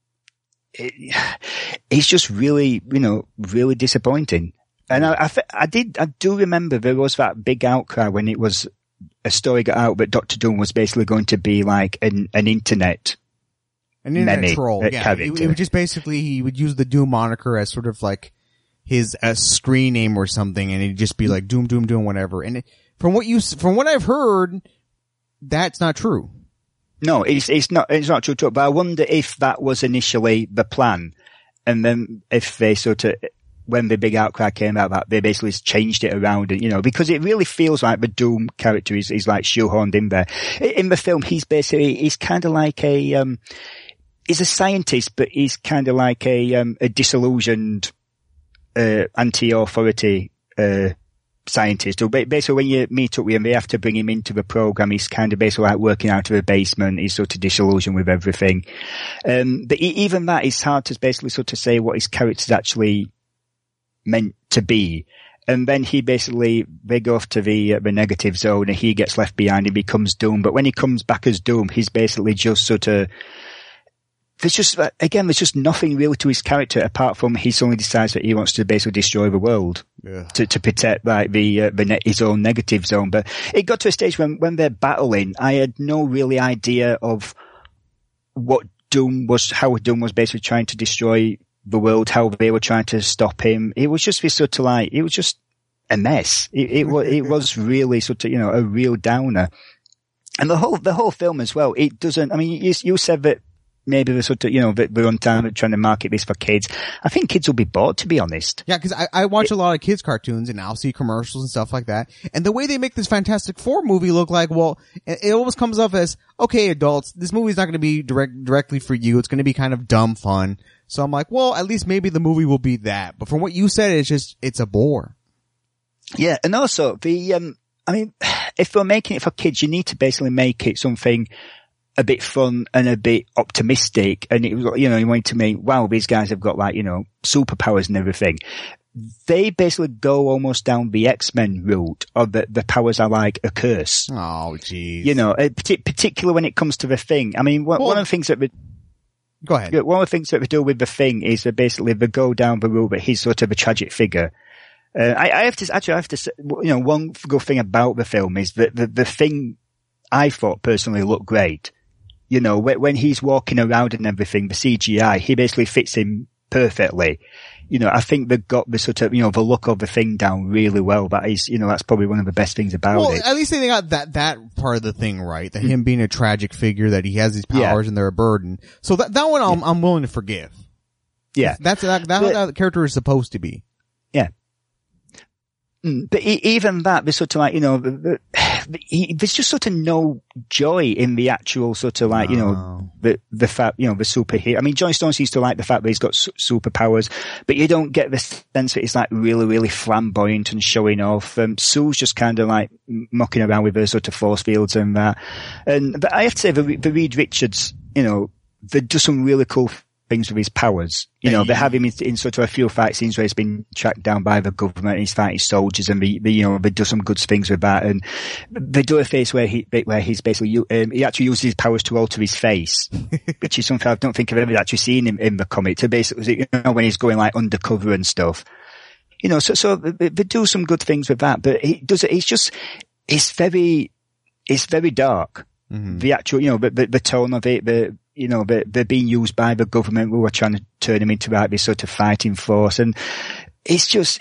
it's just really, really disappointing. And I do remember there was that big outcry when it was a story got out that Dr. Doom was basically going to be like an internet An internet meme troll, yeah. character. It would just basically, he would use the Doom moniker as sort of like his screen name or something, and it'd just be like Doom, Doom, Doom, whatever. And from what I've heard, that's not true. No, it's not true. But I wonder if that was initially the plan, and then if they sort of, when the big outcry came out, that they basically changed it around, and because it really feels like the Doom character is like shoehorned in there. In the film, he's kind of like he's a scientist, but he's kind of like a disillusioned, anti-authority, scientist. So basically when you meet up with him, they have to bring him into the program. He's kind of basically like working out of a basement. He's sort of disillusioned with everything. But even that, it's hard to basically sort of say what his character's actually meant to be. And then they go off to the negative zone, and he gets left behind. He becomes Doom. But when he comes back as Doom, he's basically just sort of, there's just nothing really to his character apart from he suddenly decides that he wants to basically destroy the world to protect like his own negative zone. But it got to a stage when they're battling, I had no really idea of how Doom was basically trying to destroy the world, how they were trying to stop him. It was just this sort of like, it was just a mess. It was really sort of, a real downer. And the whole film as well, it doesn't, I mean, you said that maybe the sort of, the runtime trying to market this for kids. I think kids will be bored, to be honest. Yeah, because I watch a lot of kids' cartoons, and I'll see commercials and stuff like that. And the way they make this Fantastic Four movie look like, well, it almost comes off as, okay, adults, this movie's not going to be directly for you. It's going to be kind of dumb fun. So I'm like, well, at least maybe the movie will be that. But from what you said, it's a bore. Yeah, and also if we're making it for kids, you need to basically make it something a bit fun and a bit optimistic. And it was, you want to make, wow, these guys have got like, superpowers and everything. They basically go almost down the X-Men route, or the powers are like a curse. Oh, geez. Particularly when it comes to the Thing. I mean, one of the things that go ahead. One of the things that we do with the Thing is that basically they go down the route that he's sort of a tragic figure. I have to say, one good thing about the film is that the Thing I thought personally looked great. When he's walking around and everything, the CGI, he basically fits in perfectly. I think they got the sort of, the look of the Thing down really well. That is, that's probably one of the best things about it. At least they got that part of the thing right. That him being a tragic figure, that he has these powers and they're a burden. So that one I'm willing to forgive. Yeah. That's how the character is supposed to be. Yeah. But even that, there's sort of like, there's just sort of no joy in the actual sort of like, the fact, the superhero. I mean, Johnny Stone seems to like the fact that he's got superpowers, but you don't get the sense that it's like really, really flamboyant and showing off. Sue's just kind of like mucking around with her sort of force fields and that. But I have to say, the Reed Richards, they do some really cool things with his powers. They have him in sort of a few fight scenes where he's been tracked down by the government and he's fighting soldiers, and they do some good things with that. And they do a face where he's basically, he actually uses his powers to alter his face, which is something I don't think I've ever actually seen in the comic. To basically, when he's going like undercover and stuff. So they do some good things with that, but it's very dark. Mm-hmm. The actual, the tone of it, they're being used by the government who are trying to turn them into like this sort of fighting force. And it's just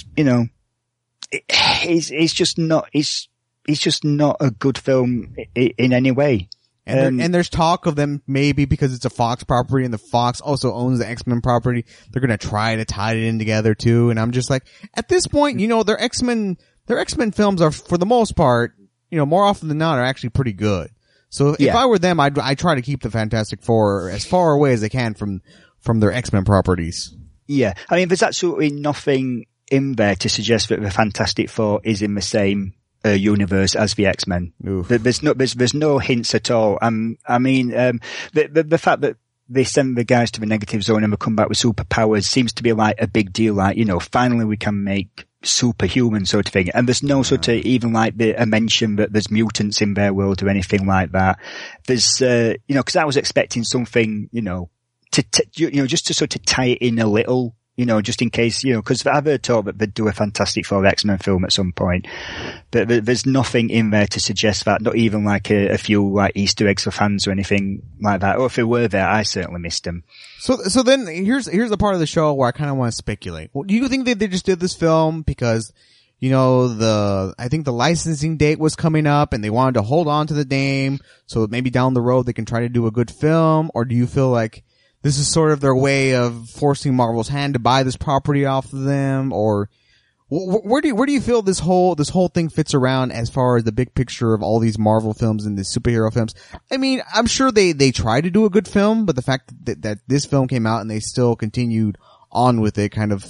not a good film in any way. And there's talk of them, maybe because it's a Fox property and the Fox also owns the X-Men property, they're going to try to tie it in together too. And I'm just like, at this point, their X-Men films are, for the most part, more often than not, are actually pretty good. So if I were them, I'd try to keep the Fantastic Four as far away as they can from their X-Men properties. Yeah. I mean, there's absolutely nothing in there to suggest that the Fantastic Four is in the same universe as the X-Men. There's no hints at all. The fact that they send the guys to the negative zone and they come back with superpowers seems to be like a big deal. Like, finally we can make superhuman sort of thing. And there's no sort of even like a mention that there's mutants in their world or anything like that. There's, cause I was expecting something, just to sort of tie it in a little, you know, just in case, you know, because I've heard talk that they'd do a Fantastic Four X-Men film at some point, but there's nothing in there to suggest that, not even like a few like Easter eggs for fans or anything like that. Or if they were there, I certainly missed them. So then here's the part of the show where I kind of want to speculate. Well, do you think that they just did this film because, you know, I think the licensing date was coming up and they wanted to hold on to the name so maybe down the road they can try to do a good film? Or do you feel like this is sort of their way of forcing Marvel's hand to buy this property off of them? Or where do you feel this whole thing fits around as far as the big picture of all these Marvel films and the superhero films? I mean, I'm sure they try to do a good film, but the fact that this film came out and they still continued on with it kind of,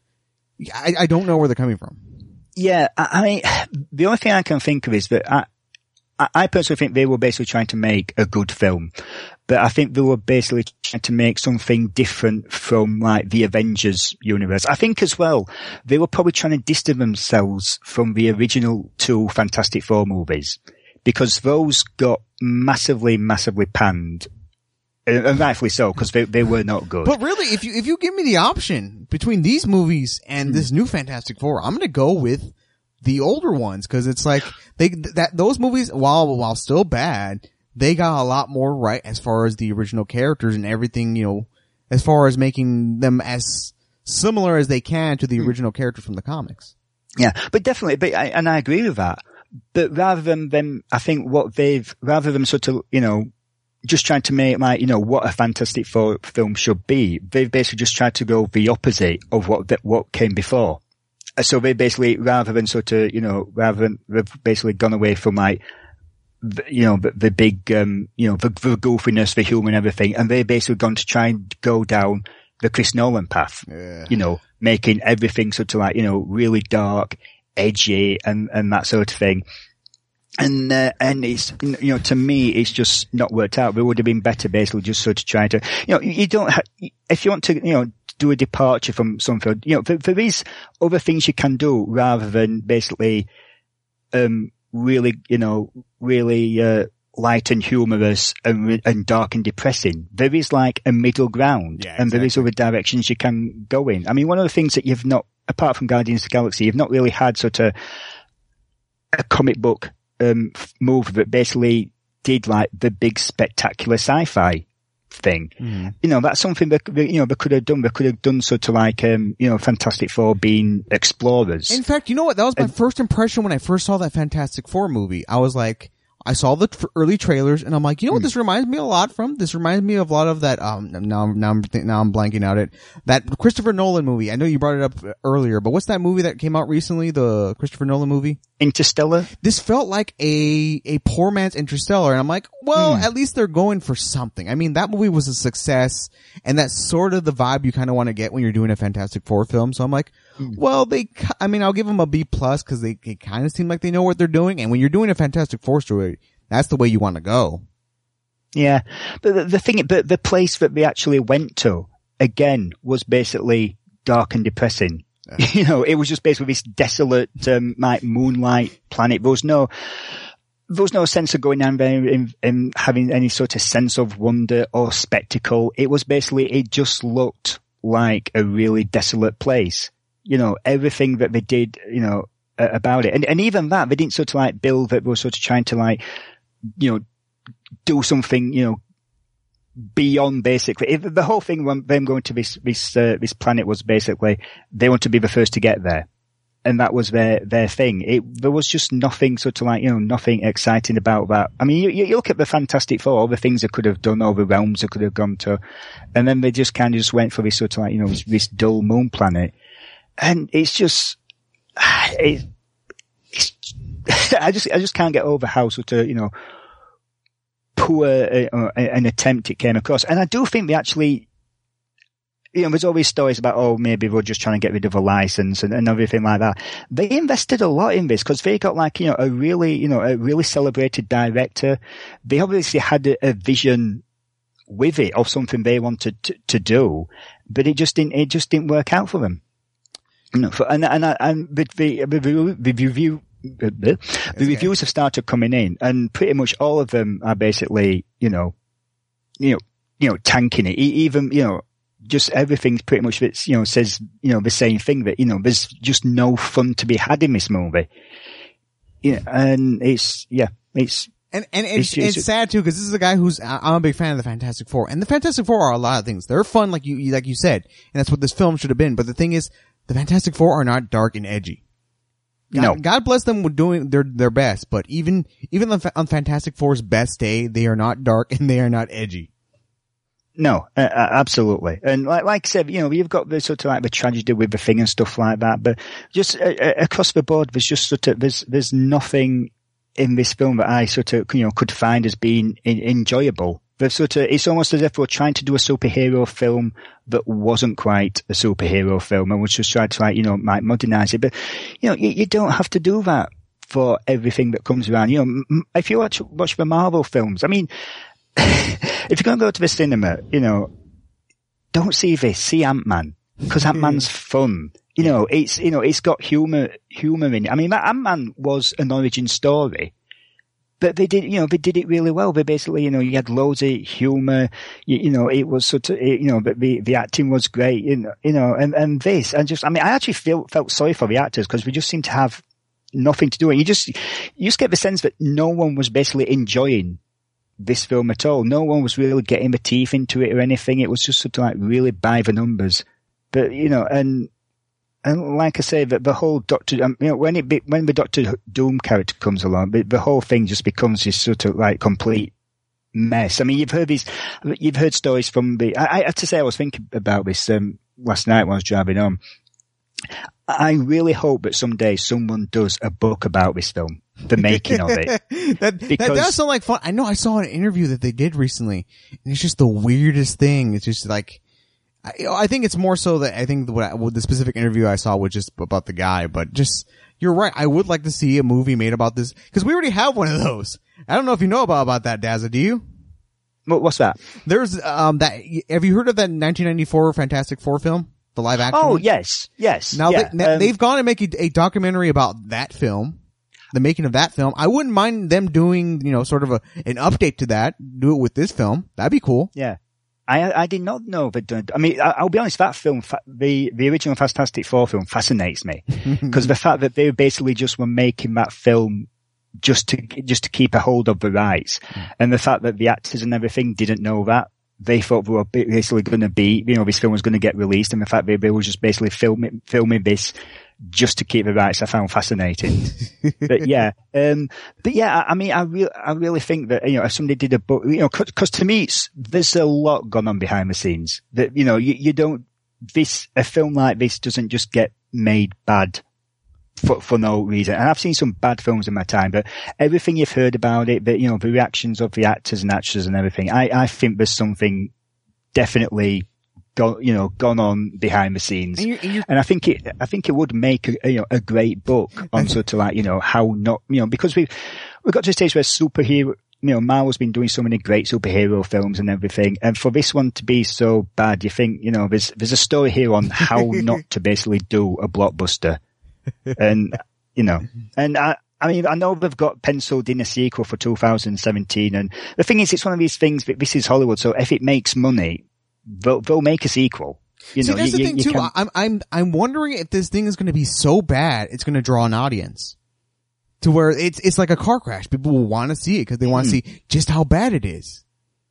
I don't know where they're coming from. Yeah, I mean, the only thing I can think of is that I personally think they were basically trying to make a good film, but I think they were basically trying to make something different from like the Avengers universe. I think as well, they were probably trying to distance themselves from the original 2 Fantastic Four movies, because those got massively panned. And rightfully so, because they were not good. But really, if you give me the option between these movies and this new Fantastic Four, I'm gonna go with the older ones, because it's like those movies, while still bad, they got a lot more right as far as the original characters and everything, you know, as far as making them as similar as they can to the original characters from the comics. Yeah, but definitely, and I agree with that. But rather than them, I think rather than sort of, you know, just trying to make like, you know, what a Fantastic Four film should be, they've basically just tried to go the opposite of what came before. So they basically, rather than they've basically gone away from like, the big, the goofiness, the humor and everything, and they basically gone to try and go down the Chris Nolan path. Yeah. You know, making everything sort of like, you know, really dark, edgy and that sort of thing. And it's, you know, to me, it's just not worked out. It would have been better basically just sort of trying to, you know, if you want to, you know, do a departure from something, you know, there is other things you can do rather than basically, really light and humorous and dark and depressing. There is like a middle ground, yeah, exactly. And there is other directions you can go in. I mean, one of the things that you've not, apart from Guardians of the Galaxy, you've not really had sort of a comic book movie that basically did like the big spectacular sci-fi thing. Mm. You know, that's something that, you know, they could have done. They could have done sort of like, you know, Fantastic Four being explorers. In fact, you know what? That was my first impression when I first saw that Fantastic Four movie. I was like, I saw the early trailers and I'm like, you know what this reminds me a lot from? This reminds me of a lot of that, now I'm blanking out it. That Christopher Nolan movie. I know you brought it up earlier, but what's that movie that came out recently? The Christopher Nolan movie? Interstellar? This felt like a poor man's Interstellar, and I'm like, well, at least they're going for something. I mean, that movie was a success, and that's sort of the vibe you kind of want to get when you're doing a Fantastic Four film, so I'm like, well, I'll give them a B+, cause they kind of seem like they know what they're doing, and when you're doing a Fantastic Four story, that's the way you want to go. Yeah. But the place that they actually went to, again, was basically dark and depressing. Yeah. You know, it was just basically this desolate, like moonlight planet. There was no sense of going down there and having any sort of sense of wonder or spectacle. It was basically, it just looked like a really desolate place. You know, everything that they did, you know, about it. And even that, they didn't sort of like build that they were sort of trying to like, you know, do something, you know, beyond basically. The whole thing when them going to this planet was basically they want to be the first to get there. And that was their thing. There was just nothing sort of like, you know, nothing exciting about that. I mean, you look at the Fantastic Four, all the things they could have done, all the realms they could have gone to, and then they just kind of just went for this sort of like, you know, this dull moon planet. And it's just, I just can't get over how sort of, you know, poor an attempt it came across. And I do think they actually, you know, there's always stories about, oh, maybe we're just trying to get rid of a license and everything like that. They invested a lot in this because they got like, you know, a really celebrated director. They obviously had a vision with it of something they wanted to do, but it just didn't work out for them. You know, the reviews have started coming in, and pretty much all of them are basically, you know, tanking it. Even, you know, just everything pretty much that's, says, the same thing, that, there's just no fun to be had in this movie. And it's sad too, because this is a guy I'm a big fan of the Fantastic Four, and the Fantastic Four are a lot of things. They're fun, like you said, and that's what this film should have been. But the thing is, the Fantastic Four are not dark and edgy. God bless them with doing their best, but even on Fantastic Four's best day, they are not dark and they are not edgy. No, absolutely. And like I said, you've got the sort of like the tragedy with the Thing and stuff like that, but just across the board, there's just sort of, there's nothing in this film that I sort of, could find as being enjoyable. It's almost as if we're trying to do a superhero film that wasn't quite a superhero film, and we're just trying to might modernize it. But, you don't have to do that for everything that comes around. If you watch the Marvel films, I mean, if you're going to go to the cinema, don't see this, see Ant-Man, because Ant-Man's fun. It's got humor in it. I mean, that Ant-Man was an origin story. But they did it really well. They basically, you had loads of humor, it was sort of, but the acting was great, and this, I actually felt sorry for the actors, because we just seemed to have nothing to do. And you just get the sense that no one was basically enjoying this film at all. No one was really getting the teeth into it or anything. It was just sort of like really by the numbers. But, and like I say, that the whole Doctor, when the Doctor Doom character comes along, the whole thing just becomes this sort of like complete mess. I mean, you've heard stories from I have to say, I was thinking about this, last night when I was driving home. I really hope that someday someone does a book about this film, the making of it. that does sound like fun. I know I saw an interview that they did recently, and it's just the weirdest thing. It's just like, I think it's more so that I think what the specific interview I saw was just about the guy, but just, you're right. I would like to see a movie made about this, because we already have one of those. I don't know if you know about that, Dazza. Do you? What's that? There's, have you heard of that 1994 Fantastic Four film? The live action? Oh, one? Yes. Now, they've gone and make a documentary about that film. The making of that film. I wouldn't mind them doing, sort of an update to that. Do it with this film. That'd be cool. Yeah. I did not know that. I mean, I'll be honest, that film, the original Fantastic Four film fascinates me. Because the fact that they basically just were making that film just to keep a hold of the rights. And the fact that the actors and everything didn't know that. They thought they were basically going to be, this film was going to get released, and the fact that they were just basically filming this just to keep the rights, I found fascinating. But I mean, I really think that, if somebody did a book, cause to me, there's a lot gone on behind the scenes that, a film like this doesn't just get made bad for no reason. And I've seen some bad films in my time, but everything you've heard about it, the reactions of the actors and actresses and everything, I think there's something definitely gone on behind the scenes. And I think it would make a great book on sort of like, how not, because we've got to a stage where superhero, Marvel's been doing so many great superhero films and everything. And for this one to be so bad, you think, there's a story here on how not to basically do a blockbuster. And, and I mean, I know they've got penciled in a sequel for 2017. And the thing is, it's one of these things that this is Hollywood. So if it makes money, they'll make a sequel. See, that's the thing too. I'm wondering if this thing is going to be so bad, it's going to draw an audience to where it's like a car crash. People will want to see it because they want to see just how bad it is.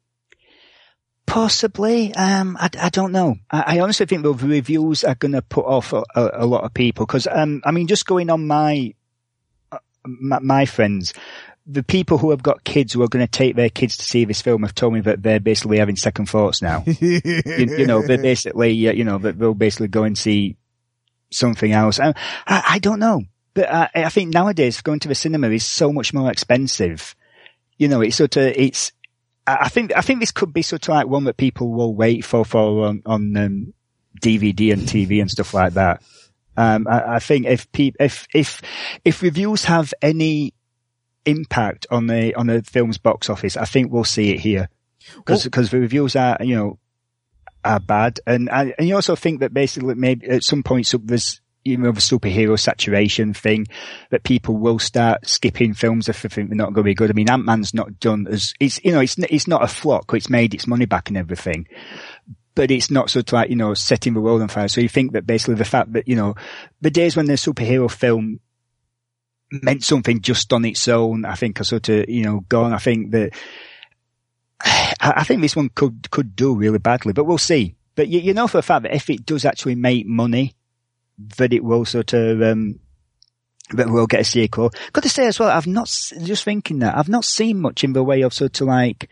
Possibly. I don't know. I honestly think the reviews are going to put off a lot of people because, I mean, just going on my friends, the people who have got kids who are going to take their kids to see this film have told me that they're basically having second thoughts now. They're basically, they'll basically go and see something else. I don't know. But I think nowadays going to the cinema is so much more expensive. I think this could be sort of like one that people will wait for on DVD and TV and stuff like that. I think if reviews have any impact on the film's box office, I think we'll see it here because the reviews are bad, and you also think that basically maybe at some point there's the superhero saturation thing that people will start skipping films if they think they're not going to be good. I mean, Ant-Man's not done as it's not a flop. It's made its money back and everything. but it's not sort of like, setting the world on fire. So you think that basically the fact that, the days when the superhero film meant something just on its own, I think are sort of, gone. I think that, I think this one could do really badly, but we'll see. But you know for a fact that if it does actually make money, that it will sort of, that we'll get a sequel. Got to say as well, I've not seen much in the way of sort of like,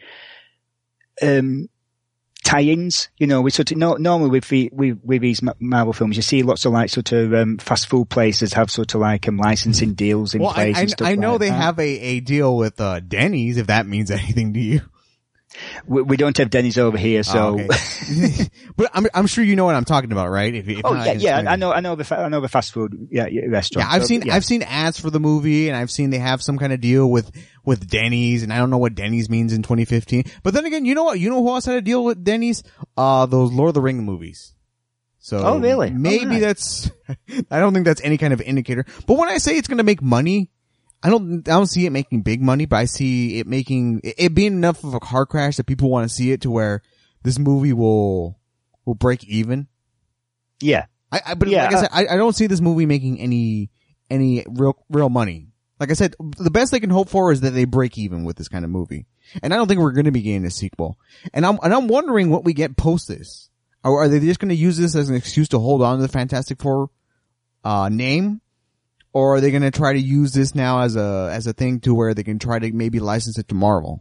tie-ins, we sort of normally with these Marvel films, you see lots of like sort of fast food places have sort of like licensing deals in place. And stuff I know like they that. have a deal with Denny's, if that means anything to you. We don't have Denny's over here, so. Oh, okay. But I'm sure you know what I'm talking about, right? If not, yeah. I know the fast food restaurant. Yeah, I've seen ads for the movie, and I've seen they have some kind of deal with Denny's, and I don't know what Denny's means in 2015. But then again, you know what? You know who else had a deal with Denny's? Those Lord of the Rings movies. So. Oh, really? Maybe that's. I don't think that's any kind of indicator. But when I say it's going to make money, I don't see it making big money, but I see it being enough of a car crash that people want to see it to where this movie will break even. Yeah. Like I said, I don't see this movie making any real money. Like I said, the best they can hope for is that they break even with this kind of movie. And I don't think we're going to be getting a sequel. And I'm wondering what we get post this. Are they just going to use this as an excuse to hold on to the Fantastic Four, name? Or are they going to try to use this now as a thing to where they can try to maybe license it to Marvel?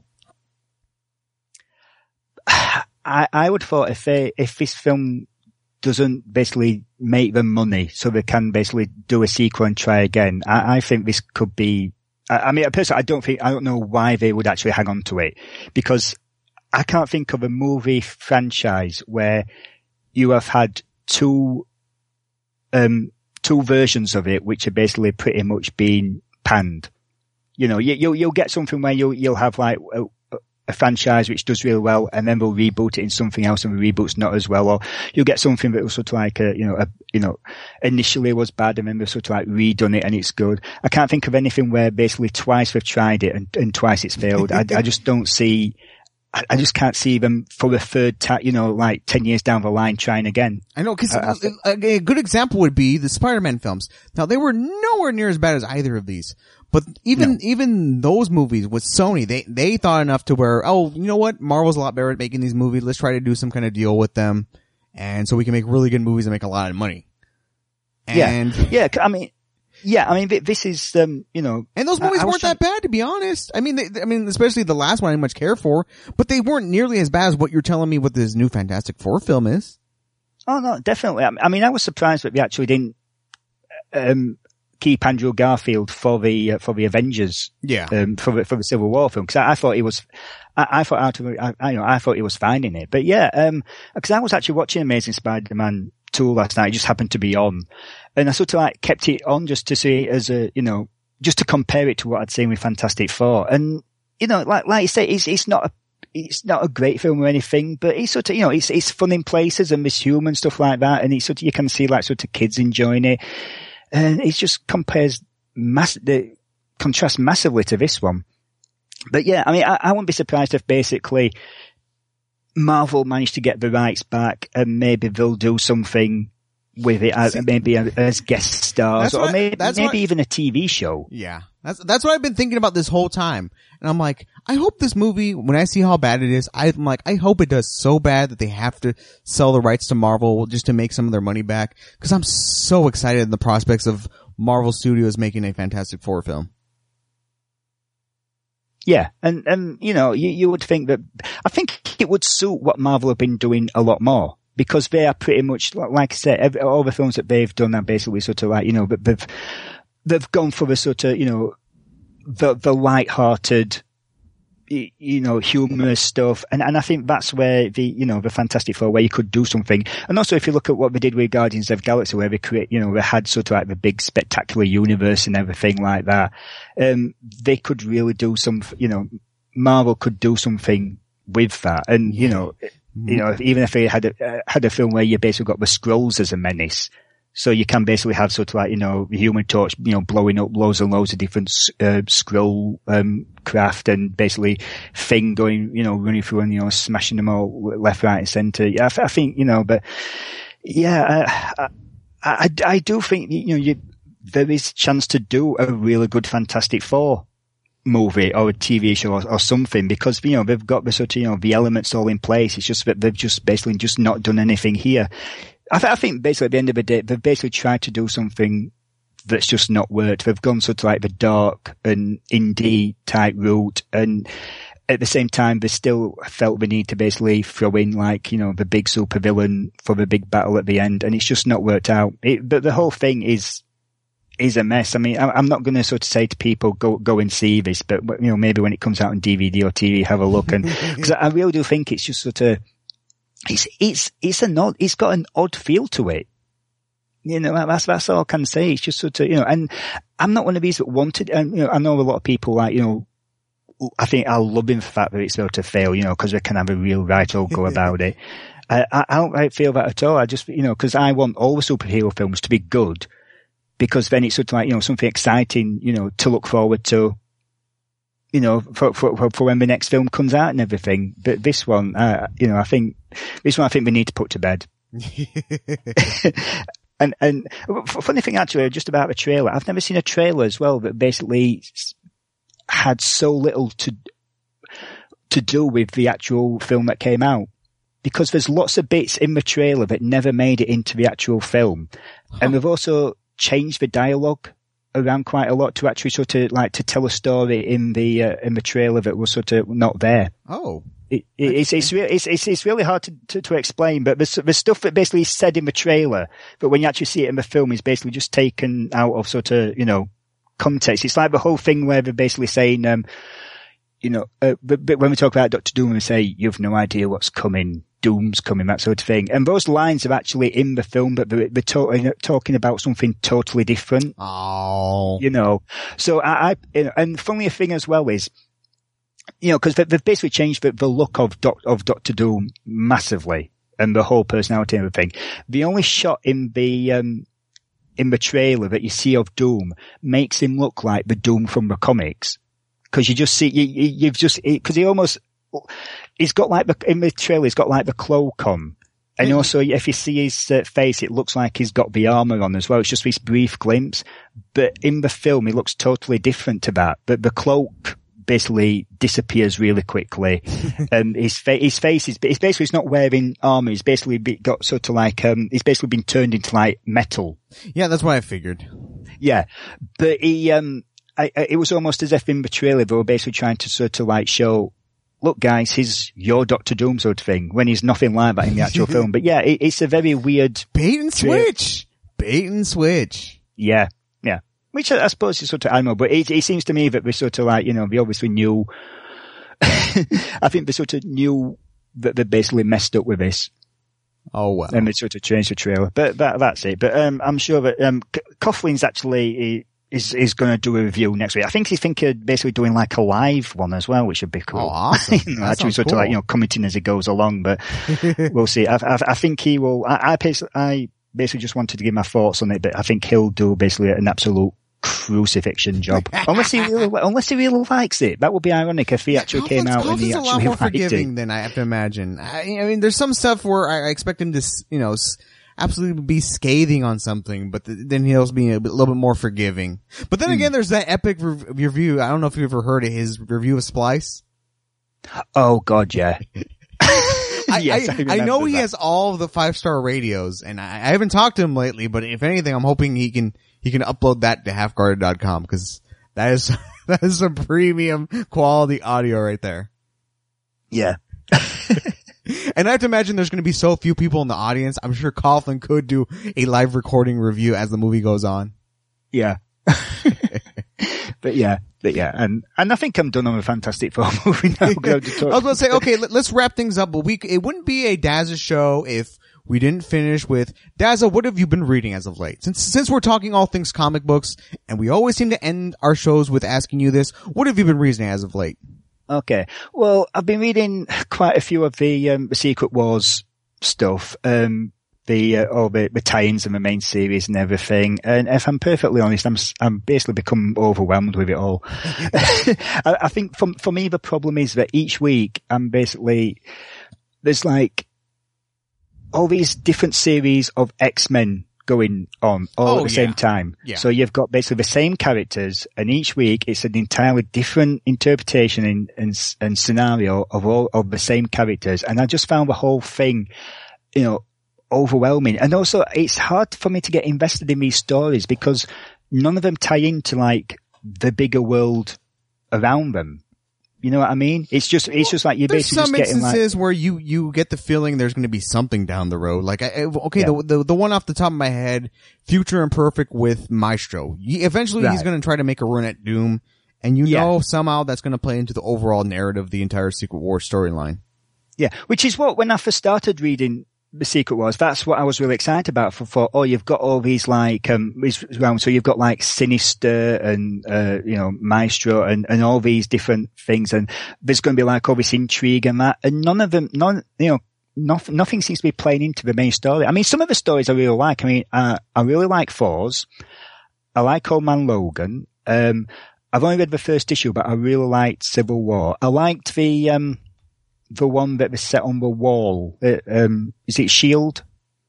I would thought if this film doesn't basically make them money, so they can basically do a sequel and try again, I think this could be. I mean, personally, I don't know why they would actually hang on to it, because I can't think of a movie franchise where you have had two versions of it, which are basically pretty much being panned. You'll get something where you'll have like a franchise which does really well, and then they'll reboot it in something else, and the reboot's not as well. Or you'll get something that was sort of like initially was bad, and then they've sort of like redone it and it's good. I can't think of anything where basically twice they've tried it and twice it's failed. I just don't see. I just can't see them for the third time, like 10 years down the line trying again. I know, cause a good example would be the Spider-Man films. Now, they were nowhere near as bad as either of these. But even those movies with Sony, they thought enough to where, oh, you know what? Marvel's a lot better at making these movies. Let's try to do some kind of deal with them. And so we can make really good movies and make a lot of money. And this is, and those movies weren't that bad, to be honest. I mean, especially the last one I didn't much care for, but they weren't nearly as bad as what you're telling me what this new Fantastic Four film is. Oh no, definitely. I mean, I was surprised that they actually didn't, keep Andrew Garfield for the Avengers. Yeah. For the Civil War film. Cause I thought he was, I thought he was fine in it. But yeah, cause I was actually watching Amazing Spider-Man 2 last night. It just happened to be on. And I sort of like kept it on just to see it as just to compare it to what I'd seen with Fantastic Four. And, like you say, it's not a great film or anything, but it's sort of, it's fun in places and there's humor and stuff like that. And it's sort of, you can see like sort of kids enjoying it. And it just contrasts massively to this one. But yeah, I mean, I wouldn't be surprised if basically Marvel managed to get the rights back and maybe they'll do something with it, maybe as guest stars, or maybe even a TV show. Yeah. That's what I've been thinking about this whole time. And I'm like, I hope this movie, when I see how bad it is, I'm like, I hope it does so bad that they have to sell the rights to Marvel just to make some of their money back. Cause I'm so excited in the prospects of Marvel Studios making a Fantastic Four film. Yeah. And, you would think that, I think it would suit what Marvel have been doing a lot more. Because they are pretty much, like I said, all the films that they've done are basically sort of like, they've gone for the sort of, the light-hearted, humorous stuff. And I think that's where the Fantastic Four, where you could do something. And also if you look at what they did with Guardians of the Galaxy, where they they had sort of like the big spectacular universe and everything like that. They could really do some, Marvel could do something with that. And, even if they had a film where you basically got the Skrulls as a menace, So you can basically have sort of like, you know, the Human Torch, you know, blowing up loads and loads of different, scroll, craft, and basically Thing going, you know, running through and, you know, smashing them all left, right and centre. Yeah, I think, you know, but yeah, I do think, you know, there is a chance to do a really good Fantastic Four movie or a TV show or something, because, you know, they've got the sort of, you know, the elements all in place. It's just that they've just basically just not done anything here. I think basically at the end of the day, they've basically tried to do something that's just not worked. They've gone sort of like the dark and indie type route, and at the same time, they still felt the need to basically throw in, like, you know, the big supervillain for the big battle at the end, and it's just not worked out. But the whole thing is a mess. I mean, I'm not going to sort of say to people, go and see this, but, you know, maybe when it comes out on DVD or TV, have a look. And, cause I really do think it's just sort of, it's got an odd feel to it. You know, that's all I can say. It's just sort of, you know, and I'm not one of these that wanted, and, you know, I know a lot of people, like, you know, I think I'll love him for the fact that it's going to fail, you know, cause they can have a real right old go about it. I don't like feel that at all. I just, you know, cause I want all the superhero films to be good, because then it's sort of like, you know, something exciting, you know, to look forward to, you know, for when the next film comes out and everything. But this one, you know, I think we need to put to bed. And funny thing actually, just about the trailer, I've never seen a trailer as well that basically had so little to do with the actual film that came out. Because there's lots of bits in the trailer that never made it into the actual film. And they've also changed the dialogue around quite a lot to actually sort of like to tell a story in the trailer that was sort of not there. Oh. It's really hard to explain, but the stuff that basically is said in the trailer, but when you actually see it in the film, is basically just taken out of sort of, you know, context. It's like the whole thing where they're basically saying, you know, but when we talk about Dr. Doom, we say, you've no idea what's coming, Doom's coming, that sort of thing. And those lines are actually in the film, but they're talking about something totally different. Oh. You know, so you know, and funny thing as well is, you know, because they've basically changed the look of Dr. Doom massively, and the whole personality and everything. The only shot in the trailer that you see of Doom makes him look like the Doom from the comics. Cause you just see, cause he's got like in the trailer, he's got like the cloak on. And also, if you see his face, it looks like he's got the armor on as well. It's just this brief glimpse. But in the film, he looks totally different to that. But the cloak basically disappears really quickly. His face is basically, he's not wearing armor. He's basically got sort of like, he's basically been turned into like metal. Yeah, that's what I figured. Yeah. But it was almost as if in the trailer they were basically trying to sort of like show, look guys, he's your Dr. Doom sort of thing, when he's nothing like that in the actual film. But yeah, it's a very weird bait and switch. Yeah. Yeah. Which I suppose is sort of animal, but it seems to me that we sort of like, you know, we obviously knew, I think they sort of knew that they basically messed up with this. Oh well. And they sort of changed the trailer. But that's it. But I'm sure that Coughlin's actually is going to do a review next week. I think he's thinking of basically doing like a live one as well, which would be cool. Oh, awesome. You know, actually sort of like, you know, commenting as he goes along, but we'll see. I think he will, I basically just wanted to give my thoughts on it, but I think he'll do basically an absolute crucifixion job. unless he really likes it. That would be ironic if he actually came out and he actually a lot more liked forgiving it. than I have to imagine. I mean, there's some stuff where I expect him to, you know, absolutely be scathing on something, but then he'll be a little bit more forgiving. But then again, there's that epic review. I don't know if you've ever heard of his review of Splice. Oh God, yeah. Yes, I know he has all of the 5-star radios, and I haven't talked to him lately, but if anything, I'm hoping he can upload that to halfguarded.com, because that is some premium quality audio right there. Yeah. And I have to imagine there's going to be so few people in the audience. I'm sure Coughlin could do a live recording review as the movie goes on. Yeah. But yeah. And I think I'm done on a Fantastic Four movie now. I was going to say, okay, let's wrap things up. But it wouldn't be a Dazza show if we didn't finish with Dazza. What have you been reading as of late? Since we're talking all things comic books, and we always seem to end our shows with asking you this, what have you been reading as of late? Okay. Well, I've been reading quite a few of the Secret Wars stuff. all the tie-ins and the main series and everything. And if I'm perfectly honest, I'm basically become overwhelmed with it all. I think for me, the problem is that each week there's like all these different series of X-Men going on all at the same time. Yeah. So you've got basically the same characters, and each week it's an entirely different interpretation and scenario of all of the same characters. And I just found the whole thing, overwhelming. And also it's hard for me to get invested in these stories because none of them tie into like the bigger world around them. You know what I mean? It's just like you're basically just getting like... There's some instances where you get the feeling there's going to be something down the road. Like, the one off the top of my head, Future Imperfect with Maestro. Eventually he's going to try to make a run at Doom, and know somehow that's going to play into the overall narrative of the entire Secret Wars storyline. Yeah, which is what, when I first started reading the Secret Wars, that's what I was really excited about you've got all these like, so you've got like Sinister and, Maestro and all these different things, and there's going to be like all this intrigue and that, and nothing seems to be playing into the main story. I mean, some of the stories I really like. I mean, I really like Thor's. I like Old Man Logan. I've only read the first issue, but I really liked Civil War. I liked the one that was set on the wall. Is it S.H.I.E.L.D.?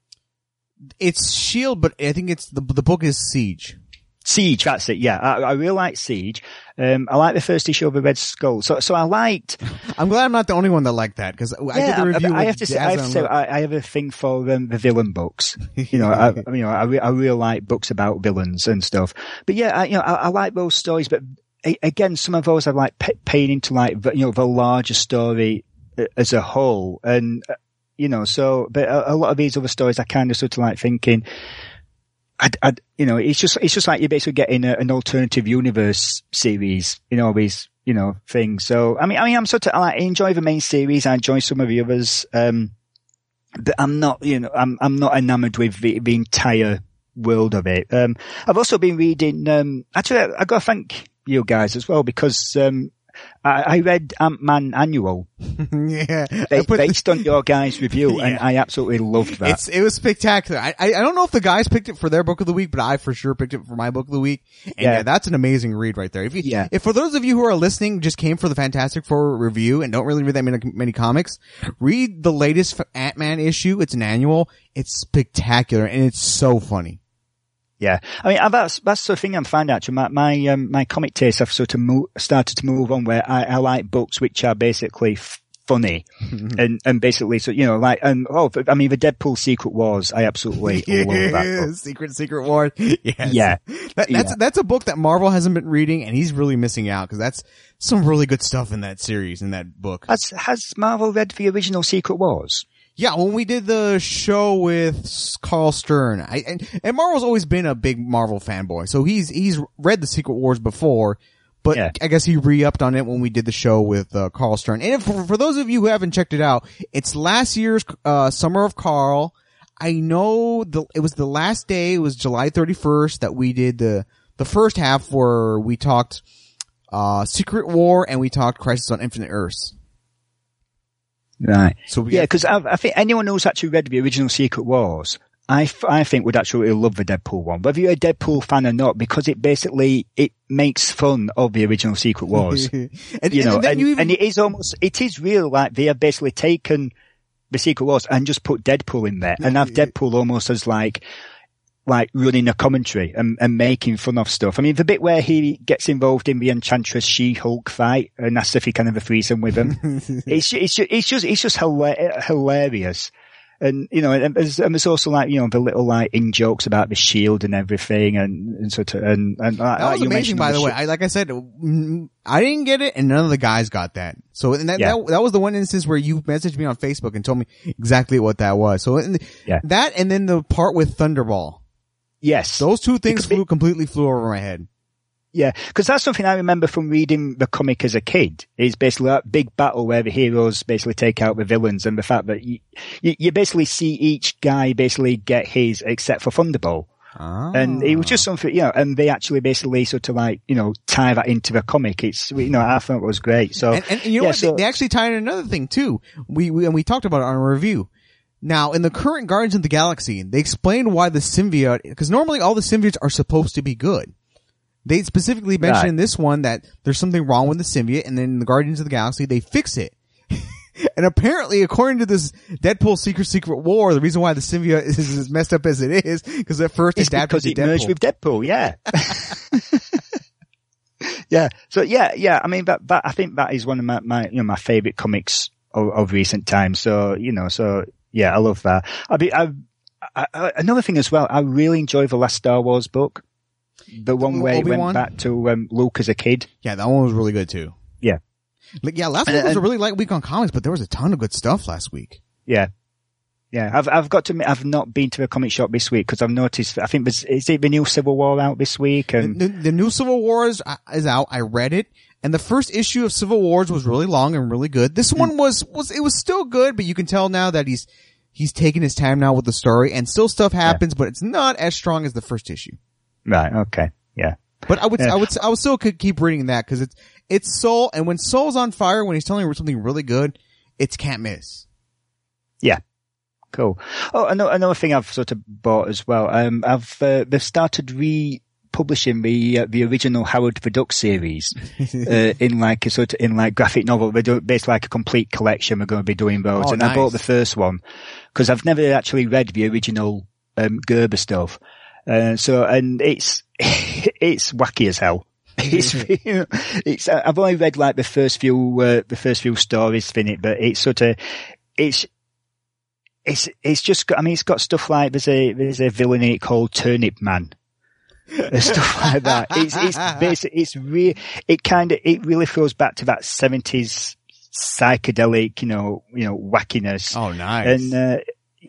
It's S.H.I.E.L.D., but I think the book is Siege. Siege, that's it, yeah. I really like Siege. I like the first issue of the Red Skull. So I liked... I'm glad I'm not the only one that liked that, because I did the review I have to say, I have a thing for the villain books. I really like books about villains and stuff. But yeah, I like those stories, but again, some of those are like paying into like, the larger story as a whole. And, but a lot of these other stories I kind of sort of like thinking, it's just like you're basically getting an alternative universe series, these, things. So, I mean, I'm sort of, I enjoy the main series. I enjoy some of the others. But I'm not, I'm not enamored with the entire world of it. I've also been reading, actually, I gotta thank you guys as well, because, I read Ant-Man Annual. Yeah. Based on your guys' review, and I absolutely loved that. It was spectacular. I don't know if the guys picked it for their book of the week, but I for sure picked it for my book of the week. And that's an amazing read right there. If for those of you who are listening, just came for the Fantastic Four review and don't really read that many comics, read the latest Ant-Man issue. It's an annual. It's spectacular and it's so funny. Yeah. I mean, that's the sort of thing I'm finding actually. My comic tastes have sort of started to move on where I like books which are basically funny and basically, so, the Deadpool Secret Wars, I absolutely love that book. Secret Wars. Yes. Yeah. That's a book that Marvel hasn't been reading and he's really missing out because that's some really good stuff in that series, in that book. Has Marvel read the original Secret Wars? Yeah, when we did the show with Carl Stern, and Marvel's always been a big Marvel fanboy, so he's read the Secret Wars before, but I guess he re-upped on it when we did the show with Carl Stern. And for those of you who haven't checked it out, it's last year's Summer of Carl. I know it was the last day, it was July 31st that we did the first half where we talked Secret War and we talked Crisis on Infinite Earths. Right. So because I think anyone who's actually read the original Secret Wars, I think would actually love the Deadpool one. Whether you're a Deadpool fan or not, because it makes fun of the original Secret Wars. and it is real, like they have basically taken the Secret Wars and just put Deadpool in there and have Deadpool almost as like running a commentary and making fun of stuff. I mean, the bit where he gets involved in the Enchantress She-Hulk fight and asks if he can have a threesome with him. it's just hilarious. And, and there's also like, the little like in jokes about the shield and everything and sort of, and that was amazing, by the way. Like I said, I didn't get it and none of the guys got that. So, and that was the one instance where you messaged me on Facebook and told me exactly what that was. So that and then the part with Thunderball. Yes. Those two things completely flew over my head. Yeah, because that's something I remember from reading the comic as a kid, is basically that big battle where the heroes basically take out the villains and the fact that you basically see each guy basically get his except for Thunderball. Oh. And it was just something, and they actually basically sort of like, tie that into the comic. It's, I thought it was great. So, and what? They actually tie in another thing too. We talked about it on a review. Now, in the current Guardians of the Galaxy, they explain why the symbiote, because normally all the symbiotes are supposed to be good. They specifically mention in this one that there's something wrong with the symbiote, and then in the Guardians of the Galaxy, they fix it. And apparently, according to this Deadpool Secret War, the reason why the symbiote is as messed up as it is, because at first it's adapted to Deadpool. Merged with Deadpool, yeah. Yeah. So yeah. I mean, but I think that is one of my favorite comics of recent times. So, yeah, I love that. Another thing as well, I really enjoy the last Star Wars book. The one where Obi-Wan? It went back to Luke as a kid. Yeah, that one was really good too. Yeah. Last week was a really light week on comics, but there was a ton of good stuff last week. Yeah. Yeah. I've got to admit, I've not been to a comic shop this week because I've noticed, I think is it the new Civil War out this week? And the new Civil War is out. I read it. And the first issue of Civil Wars was really long and really good. This one was still good, but you can tell now that he's taking his time now with the story, and still stuff happens, but it's not as strong as the first issue. Right. Okay. Yeah. But I would still keep reading that because it's Soul, and when Soul's on fire, when he's telling you something really good, it's can't miss. Yeah. Cool. Oh, another thing I've sort of bought as well. They've started republishing the original Howard the Duck series, in like graphic novel. They're doing basically like a complete collection. We're going to be doing those. Oh, and nice. I bought the first one because I've never actually read the original, Gerber stuff. And it's wacky as hell. I've only read like the first few stories in it, but it's sort of, it's just got, I mean, it's got stuff like, there's a villain in it called Turnip Man. Stuff like that. It's basic, it really throws back to that 70s psychedelic, wackiness. Oh, nice. And,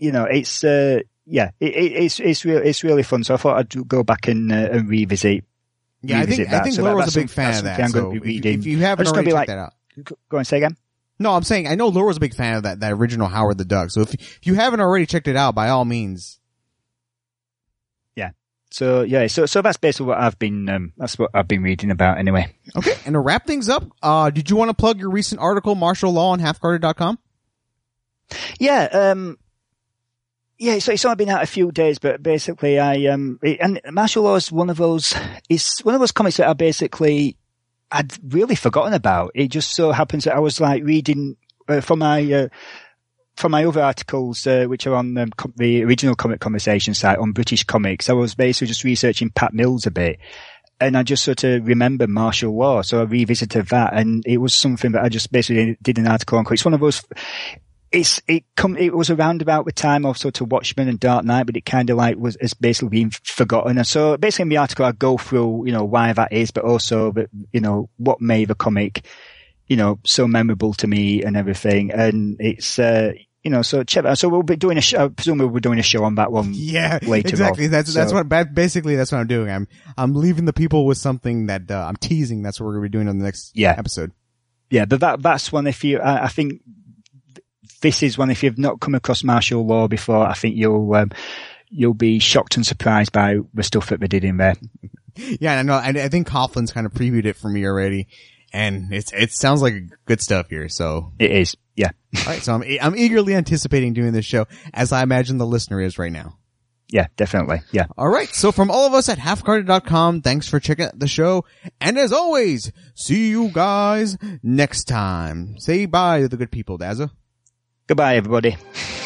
it's really fun. So I thought I'd go back and revisit. Yeah, I think Laura's a big fan of that. I'm So going to be reading. if you haven't already checked that out. Go on, say again. No, I'm saying I know Laura's a big fan of that original Howard the Duck. So if you haven't already checked it out, by all means. Yeah. So that's basically what I've been reading about anyway. Okay. And to wrap things up, did you want to plug your recent article, Martial Law, on halfguarded.com? Yeah. Yeah, so it's only been out a few days, but basically and Martial Law is one of those comics that I'd really forgotten about. It just so happens that I was like reading, from my other articles, which are on the original Comic Conversation site on British Comics. I was basically just researching Pat Mills a bit, and I just sort of remember Martial Law. So I revisited that, and it was something that I just basically did an article on. It's one of those, it was around about the time of sort of Watchmen and Dark Knight, but it kind of like is basically being forgotten. And so basically in the article I go through, why that is, but also that, what made the comic, so memorable to me and everything. And it's, so check that out. So we'll be doing I presume we'll be doing a show on that one. Yeah, later exactly. On. That's what I'm doing. I'm leaving the people with something that, I'm teasing. That's what we're going to be doing on the next episode. Yeah, but that's one I think, this is one, if you've not come across Martial Law before, I think you'll be shocked and surprised by the stuff that they did in there. Yeah, I know. I think Coughlin's kind of previewed it for me already, and it sounds like good stuff here. So it is, yeah. All right, so I'm eagerly anticipating doing this show, as I imagine the listener is right now. Yeah, definitely. Yeah. All right. So from all of us at halfguarded.com, thanks for checking out the show. And as always, see you guys next time. Say bye to the good people, Dazza. Goodbye, everybody.